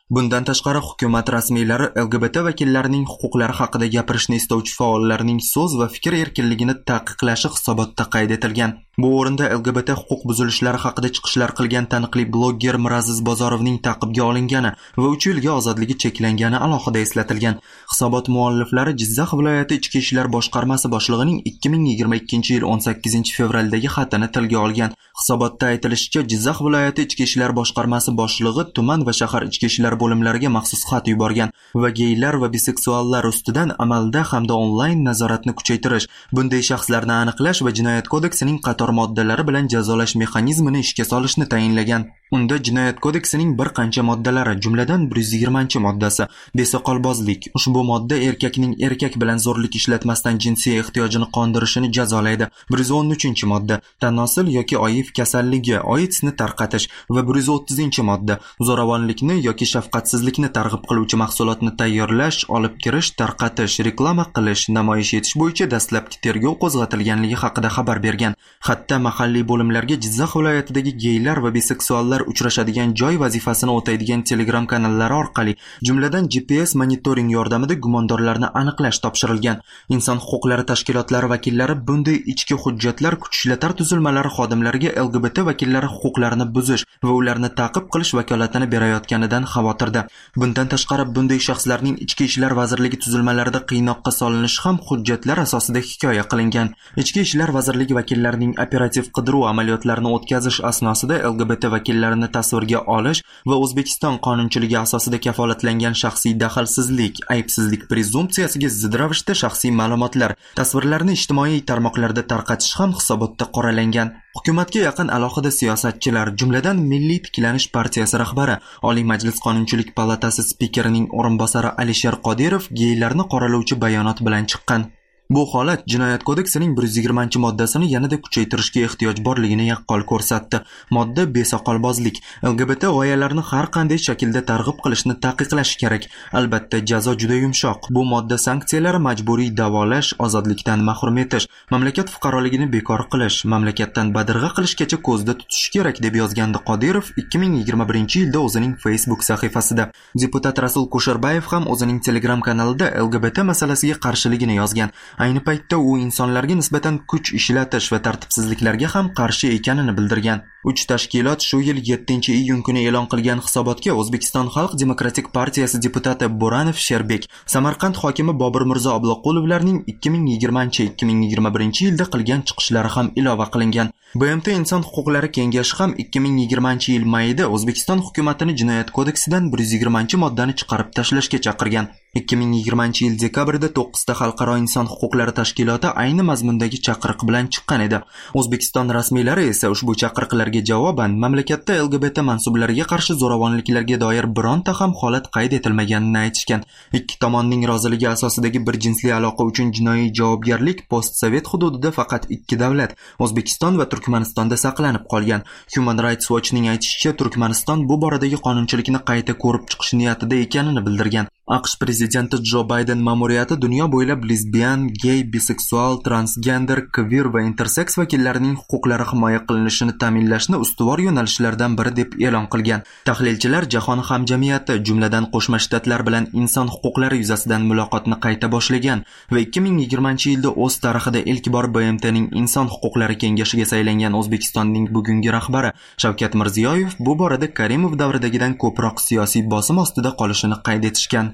Bundan tashqari hukumat rasmiylari L G B T vakillarining huquqlari haqida gapirishni istovchi faollarning so'z va fikr erkinligini taqiqlashi hisobotda qayd etilgan. Bu o'rinda L G B T huquq buzilishlari haqida chiqishlar qilgan taniqli blogger Miraziz Bozorovning ta'qibga olingani va uch yilga ozodligi cheklangani alohida eslatilgan. Hisobot mualliflari Jizzax viloyati Ichki ishlar boshqarmasi boshlig'ining ikki ming yigirma ikkinchi yil o'n sakkizinchi fevraldagi xatini tilga olgan. Hisobotda aytilishicha, Jizzax viloyati Ichki ishlar boshqarmasi boshlig'i tuman va shahar ichki ishlar bo'limlariga maxsus xat yuborgan va geylar va biseksuallar ustidan amalda hamda onlayn nazoratni kuchaytirish, bunday shaxslarni aniqlash va jinoyat kodeksining qator moddalari bilan jazolash mexanizmini ishga solishni tayinlagan. Unda jinoyat kodeksining bir qancha moddalari, jumladan bir yuz yigirmanchi moddasi besoqolbozlik. Ushbu modda erkakning erkak bilan zo'rlik ishlatmasdan jinsiy ehtiyojini qondirishini jazolaydi. bir yuz o'n uchinchi modda tanosil yoki oif kasalligi, AIDSni tarqatish va bir yuz o'ttizinchi modda zo'ravonlikni yoki shafqatsizlikni targ'ib qiluvchi mahsulotni tayyorlash, olib kirish, tarqatish, reklama qilish, namoyish etish bo'yicha dastlabki tergov qo'zg'atilganligi haqida xabar bergan. Hatto mahalliy bo'limlarga Jizzax viloyatidagi geylar va biseksuallar uchrashadigan joy vazifasini o'taydigan Telegram kanallari orqali, jumladan G P S monitoring yordamida gumondorlarni aniqlash topshirilgan. Inson huquqlari tashkilotlari vakillari bunday ichki hujjatlar kuch ishlatar tuzilmalari xodimlariga L G B T vakillari huquqlarini buzish va ularni ta'qib qilish vakolatini berayotganidan xavotirda. Bundan tashqari, bunday shaxslarning Ichki ishlar vazirligi tuzilmalarida qiynoqqa solinishi ham hujjatlar asosida hikoya qilingan. Ichki ishlar vazirligi vakillarining operativ qidiruv amaliyotlarini o'tkazish asnosida L G B T vakillarini tasvirga olish va O'zbekiston qonunchiligi asosida kafolatlangan shaxsiy daxlsizlik, aybsizlik prezumpsiyasiga zid ravishda shaxsiy ma'lumotlar, tasvirlarni ijtimoiy tarmoqlarda tarqatish ham hisobotda qoralangan. Hukumatga yaqin alohida siyosatchilar, jumladan Milliy tiklanish partiyasi rahbari, Oliy Majlis Qonunchilik palatasi spikerining o'rinbosari Alisher Qodirov geylarni qoralovchi bayonot bilan chiqqan. Bu holat jinoyat kodeksining bir yuz yigirmanchi moddasini yanada kuchaytirishga ehtiyoj borligini yaqqol ko'rsatdi. Modda besoqolbozlik, L G B T g'oyalarini har qanday shaklda targ'ib qilishni taqiqlash kerak. Albatta, jazo juda yumshoq. Bu modda sanksiyalari majburiy davolash, ozodlikdan mahrum etish, mamlakat fuqaroligini bekor qilish, mamlakatdan badirg'a qilishgacha ko'zda tutish kerak deb yozgandi Qodirov ikki ming yigirma birinchi yilda o'zining Facebook sahifasida. Deputat Rasul Kusherbayev ham o'zining Telegram kanalida L G B T masalasiga qarshiligini yozgan. Ayni paytda u insonlarga nisbatan kuch ishlatish va tartibsizliklarga ham qarshi ekanini bildirgan. Uch tashkilot shu yil yettinchi iyun kuni e'lon qilgan hisobotga O'zbekiston Xalq Demokratik partiyasi deputati Bo'ranov Sherbek, Samarqand hokimi Bobur Mirzo Obloqulovlarning ikki ming yigirmanchi ikki ming yigirma birinchi yilda qilgan chiqishlari ham ilova qilingan. B M T Inson huquqlari kengashi ham ikki ming yigirmanchi yil mayida O'zbekiston hukumatini jinoyat kodeksidan bir yuz yigirmanchi moddani chiqarib tashlashga chaqirgan. ikki ming yigirmanchi yil dekabrda to'qqizta xalqaro inson huquqlari tashkiloti ayni mazmundagi chaqiriq bilan chiqqan edi. O'zbekiston rasmiylari esa ushbu chaqiriqlarga javoban mamlakatda L G B T mansublariga qarshi zo'ravonliklarga doir bironta ham holat qayd etilmaganini aytishgan. Ikki tomonning roziligi asosidagi bir jinsli aloqa uchun jinoiy javobgarlik postsovet hududida faqat ikki davlat, O'zbekiston va Turkmanistonda saqlanib qolgan. Human Rights Watch'ning aytishicha, Turkmaniston bu boradagi qonunchilikni qayta ko'rib chiqish niyatida ekanini bildirgan. AQSh prezidenti Jo Bayden ma'muriyati dunyo bo'ylab lesbian, gay, biseksual, transgender, queer va intersex vakillarining huquqlari himoya qilinishini ta'minlashni ustuvor yo'nalishlardan biri deb e'lon qilgan. Tahlilchilar jahon hamjamiyati, jumladan Qo'shma Shtatlar bilan inson huquqlari yuzasidan muloqotni qayta boshlagan va ikki ming yigirmanchi yilda o'z tarixida ilk bor B M T'ning inson huquqlari kengashiga saylangan O'zbekistonning bugungi rahbari Shavkat Mirziyoyev bu borada Karimov davridagidan ko'proq siyosiy bosim ostida qolishini qayd etishgan.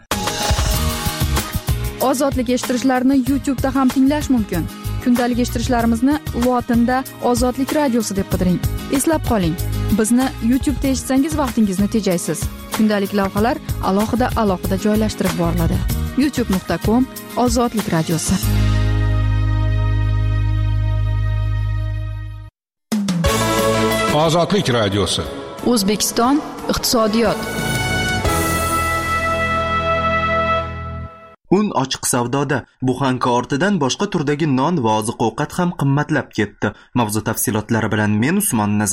Ozodlik eshittirishlarni YouTube'da ham tinglash mumkin. Kundalik eshittirishlarimizni lotinda Ozodlik radiosi deb qidiring. Eslab qoling, bizni YouTube'da eshitsangiz vaqtingizni tejaysiz. Kundalik lavhalar alohida alohida joylashtirib boriladi. youtube nuqta com Ozodlik radiosi. Ozodlik radiosi. O'zbekiston iqtisodiyot. Un ochiq savdoda. Buxanka ortidan boshqa turdagi non va oziq-ovqat ham qimmatlab ketdi. Mavzu tafsilotlari bilan men Usmon Nazar.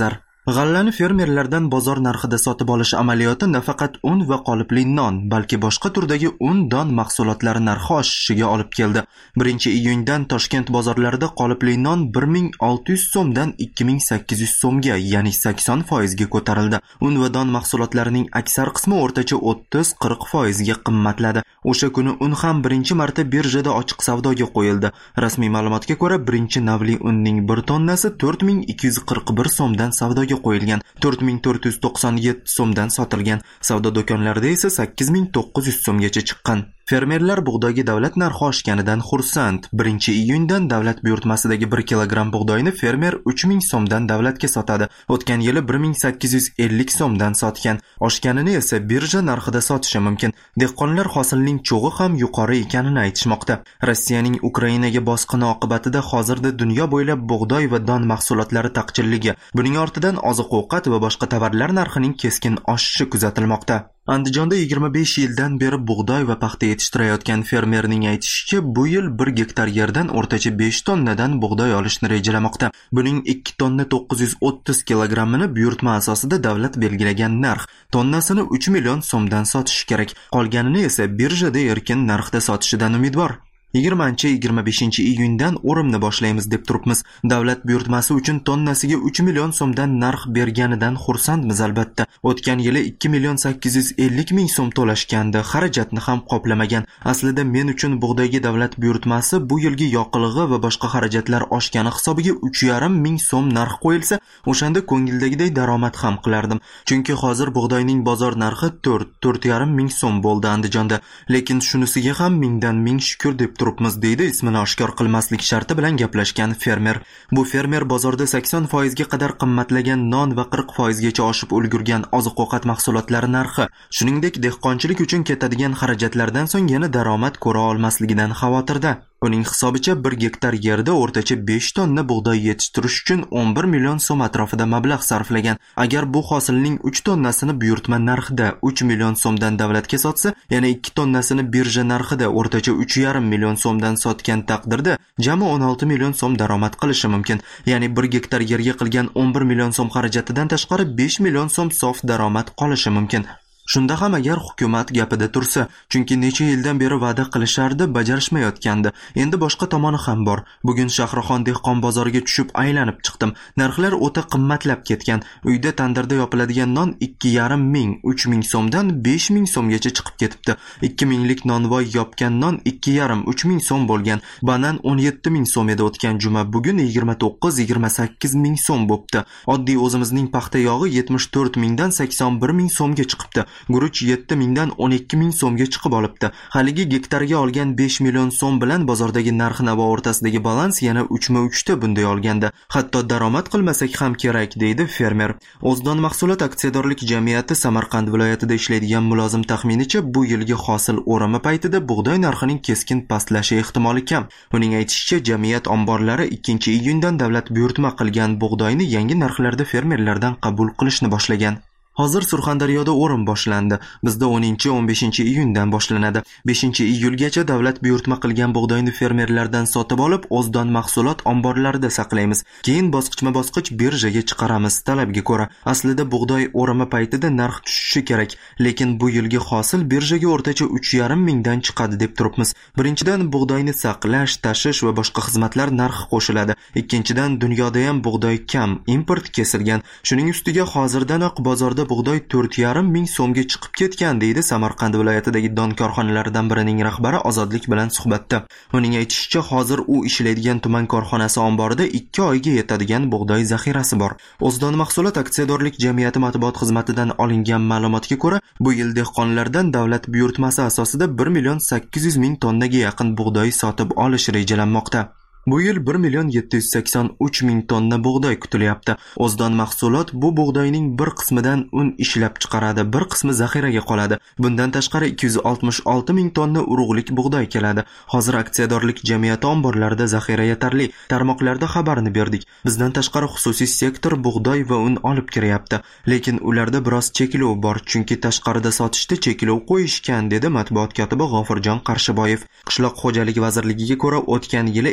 G'allani fermerlardan bozor narxida sotib olish amaliyoti nafaqat un va qolipli non, balki boshqa turdagi un, don mahsulotlari narxi oshishiga olib keldi. birinchi iyundan Toshkent bozorlarida qolipli non bir ming olti yuz so'mdan ikki ming sakkiz yuz so'mga, ya'ni sakson foizga ko'tarildi. Un va don mahsulotlarining aksar qismi o'rtacha o'ttiz qirq foizga qimmatladi. O'sha kuni un ham birinchi marta birjada ochiq savdoga qo'yildi. Rasmiy ma'lumotga ko'ra, birinchi navli unning bir tonnasi to'rt ming ikki yuz qirq bir so'mdan savdoga qo'yilgan, to'rt ming to'rt yuz to'qson yetti so'mdan sotilgan. Savdo do'konlarida esa sakkiz ming to'qqiz yuz so'mgacha chiqqan. Fermerlar bug'doyga davlat narxi oshganidan xursand. birinchi iyundan davlat buyurtmasidagi bir kilogramm bug'doyni fermer uch ming so'mdan davlatga sotadi. O'tgan yili bir ming sakkiz yuz ellik so'mdan sotgan. Oshganini esa birja narxida sotishi mumkin. Dehqonlar hosilning cho'g'i ham yuqori ekanini aytishmoqda. Rossiyaning Ukrainaga bosqini oqibatida hozirda dunyo bo'ylab bug'doy va don mahsulotlari taqchilligi, buning ortidan oziq-ovqat va boshqa tovarlar narxining keskin oshishi kuzatilmoqda. Andijonda yigirma besh yildan beri bug'doy va paxta yetishtirayotgan fermerning aytishicha, bu yil bir gektar yerdan o'rtacha besh tonnadan bug'doy olishni rejalamoqda. Buning ikki tonna to'qqiz yuz o'ttiz kilogrammini buyurtma asosida davlat belgilagan narx, tonnasini uch million so'mdan sotish kerak. Qolganini esa birjada erkin narxda sotishidan umidvor. yigirmanchi yigirma beshinchi iyundan o'rimni boshlaymiz deb turibmiz. Davlat buyurtmasi uchun tonnasiga uch million so'mdan narx berganidan xursandmiz albatta. O'tgan yili ikki million sakkiz yuz ellik ming so'm to'lashgandi, xarajatni ham qoplamagan. Aslida men uchun bug'doyga davlat buyurtmasi bu yilgi yoqilg'i va boshqa xarajatlar oshgani hisobiga uch yarim ming so'm narx qo'yilsa, o'shanda ko'ngildagiday daromad ham qilardim. Chunki hozir bug'doyning bozor narxi to'rt to'rt yarim ming so'm bo'ldi Andijonda. Lekin shunisiga ham mingdan ming shukr deb turibmiz, deydi ismini oshkor qilmaslik sharti bilan gaplashgan fermer. Bu fermer bozorda sakson foizga qadar qimmatlagan non va qirq foizgacha oshib ulgurgan oziq-ovqat mahsulotlari narxi, shuningdek dehqonchilik uchun ketadigan xarajatlardan so'ng yana daromad ko'ra olmasligidan xavotirda. Uning hisobicha bir gektar yerda o'rtacha besh tonna bug'doy yetishtirish uchun o'n bir million so'm atrofida mablag' sarflagan. Agar bu hosilning uch tonnasini buyurtma narxida uch million so'mdan davlatga sotsa, yana ikki tonnasini birja narxida o'rtacha uch yarim million so'mdan sotgan taqdirda jami o'n olti million so'm daromad qilishi mumkin. Ya'ni bir gektar yerga qilgan o'n bir million so'm xarajatidan tashqari besh million so'm sof daromad qolishi mumkin. Shunda ham agar hukumat gapida tursa, chunki necha yildan beri va'da qilishardi, bajarishmayotgandi. Endi boshqa tomoni ham bor. Bugun Shahrixon dehqon bozoriga tushib aylanib chiqdim. Narxlar o'ta qimmatlab ketgan. Uyda tandirda yopiladigan non ikki yarim ming, uch ming so'mdan besh ming so'mgacha chiqib ketibdi. ikki minglik nonvoy yopgan non ikki yarim, uch ming so'm bo'lgan. Banan o'n yetti ming so'm edi o'tgan juma, bugun yigirma to'qqiz yigirma sakkiz ming so'm bo'pti. Oddiy o'zimizning paxta yog'i yetmish to'rt mingdan sakson bir ming so'mga chiqibdi. Guruch yetti mingdan o'n ikki ming so'mga chiqib olibdi. Haligi gektarga olgan besh million so'm bilan bozordagi narx-navo o'rtasidagi balans yana uchma uchta bunday olganda. Hatto daromad qilmasak ham kerak, deydi fermer. O'zdon mahsulot aksiyadorlik jamiyati Samarqand viloyatida ishlaydigan mulozim taxminicha, bu yilgi hosil o'rimi paytida bug'doy narxining keskin pastlashi ehtimoli kam. Uning aytishicha, jamiyat omborlari ikkinchi iyundan davlat buyurtma qilgan bug'doyni yangi narxlarda fermerlardan qabul qilishni boshlagan. Hozir Surxondaryoda o'rim boshlandi. Bizda o'ninchi o'n beshinchi iyundan boshlanadi. beshinchi iyulgacha davlat buyurtma qilgan bug'doyni fermerlardan sotib olib, O'zdon mahsulot omborlarida saqlaymiz. Keyin bosqichma-bosqich birjaga chiqaramiz talabga ko'ra. Aslida bug'doy o'rimi paytida narx tushishi kerak, lekin bu yilgi hosil birjaga o'rtacha uch yarim mingdan chiqadi deb turibmiz. Birinchidan bug'doyni saqlash, tashish va boshqa xizmatlar narxi qo'shiladi. Ikkinchidan dunyoda ham bug'doy kam, import kesilgan. Shuning ustiga hozirdanoq bozorda bug'doy to'rt yarim ming so'mga chiqib ketgan, deydi Samarqand viloyatidagi don korxonalaridan birining rahbari Ozodlik bilan suhbatda. Uning aytishicha, hozir u ishlaydigan tuman korxonasi omborida ikki oyga yetadigan bug'doy zaxirasi bor. O'zdon mahsulot aksiyadorlik jamiyati matbuot xizmatidan olingan ma'lumotga ko'ra, bu yil dehqonlardan davlat buyurtmasi asosida bir million sakkiz yuz ming tonnaga yaqin bug'doy sotib olish rejalanmoqda. Bu yil bir million yetti yuz sakson uch ming tonna bug'doy kutilyapti. O'zdon mahsulot bu bug'doyning bir qismidan un ishlab chiqaradi, bir qismi zaxiraga qoladi. Bundan tashqari ikki yuz oltmish olti ming tonna urug'lik bug'doy keladi. Hozir aksiyadorlik jamiyati omborlarida zaxira yetarli. Tarmoqlarda xabarni berdik. Bizdan tashqari xususiy sektor bug'doy va un olib kiryapti. Lekin ularda biroz cheklov bor, chunki tashqarida sotishda cheklov qo'yishgan, dedi matbuot kotibi G'ofurjon Qarshiboyev. Qishloq xo'jaligi vazirligiga ko'ra, o'tgan yili ikki million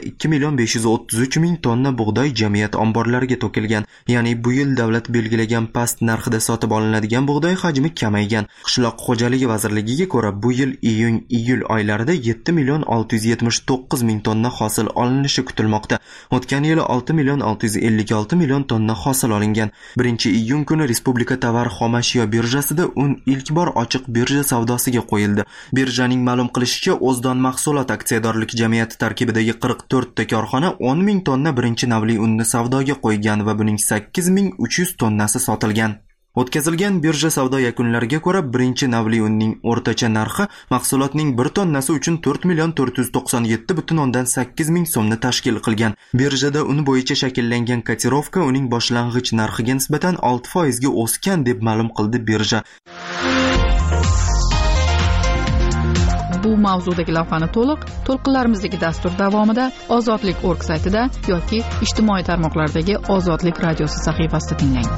million besh yuz o'ttiz uch ming tonna bug'doy jamiyat omborlariga to'kilgan. Ya'ni bu yil davlat belgilagan past narxida sotib olinadigan bug'doy hajmi kamaygan. Qishloq xo'jaligi vazirligiga ko'ra, bu yil iyun-iyul oylarida yetti million olti yuz yetmish to'qqiz ming tonna hosil olinishi kutilmoqda. O'tgan yili olti million olti yuz ellik olti million tonna hosil olingan. birinchi iyun kuni Respublika tovar xomashyo birjasida un ilk bor ochiq birja savdosiga qo'yildi. Birjaning ma'lum qilishicha, O'zdon mahsulot aksiyadorlik jamiyati tarkibidagi qirq to'rt ta korxona o'n ming tonna birinchi navli unni savdoga qo'ygan va buning sakkiz ming uch yuz tonnasi sotilgan. O'tkazilgan birja savdo yakunlariga ko'ra, birinchi navli unning o'rtacha narxi mahsulotning bir tonnasi uchun to'rt million to'rt yuz to'qson yetti butun o'ndan sakkiz ming so'mni tashkil qilgan. Birjada un bo'yicha shakllangan kotirovka uning boshlang'ich narxiga nisbatan olti foiz ga o'sgan deb ma'lum qildi birja. Bu mavzudagi lavhani to'liq to'lqinlarimizdagi dastur davomida ozodlik org saytida yoki ijtimoiy tarmoqlardagi Ozodlik radiosi sahifasida tinglang.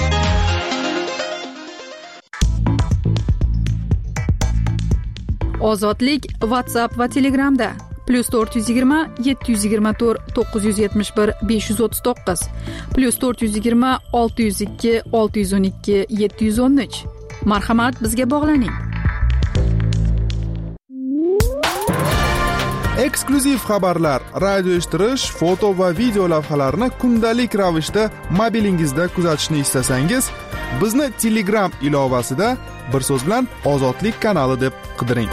Ozodlik WhatsApp va Telegramda plus to'rt yuz yigirma yetti yuz yigirma to'rt to'qqiz yuz yetmish bir besh yuz o'ttiz to'qqiz plus to'rt yuz yigirma olti yuz ikki olti yuz o'n ikki yetti yuz o'n uch. Marhamat, bizga bog'laning. Eksklyuziv xabarlar, radio eshittirish, foto va video lavhalarni kundalik ravishda mobilingizda kuzatishni istasangiz, bizni Telegram ilovasida bir so'z bilan Ozodlik kanali deb qidiring.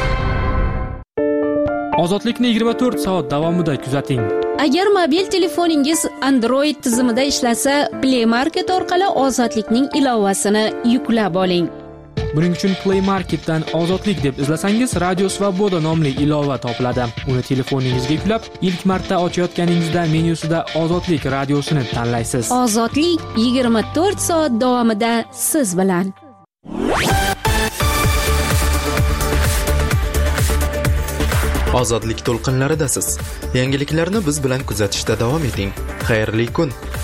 Ozodlikni yigirma to'rt soat davomida kuzating. Agar mobil telefoningiz Android tizimida ishlasa, Play Market orqali Ozodlikning ilovasini yuklab oling. Buning uchun Play Marketdan Ozodlik deb izlasangiz, Radio Svoboda nomli ilova topiladi. Uni telefoningizga yuklab, ilk marta ochayotganingizda menyusida Ozodlik radiosini tanlaysiz. Ozodlik yigirma to'rt soat davomida siz bilan. Ozodlik to'lqinlaridasiz. Yangiliklarni biz bilan kuzatishda davom eting. Xayrli kun.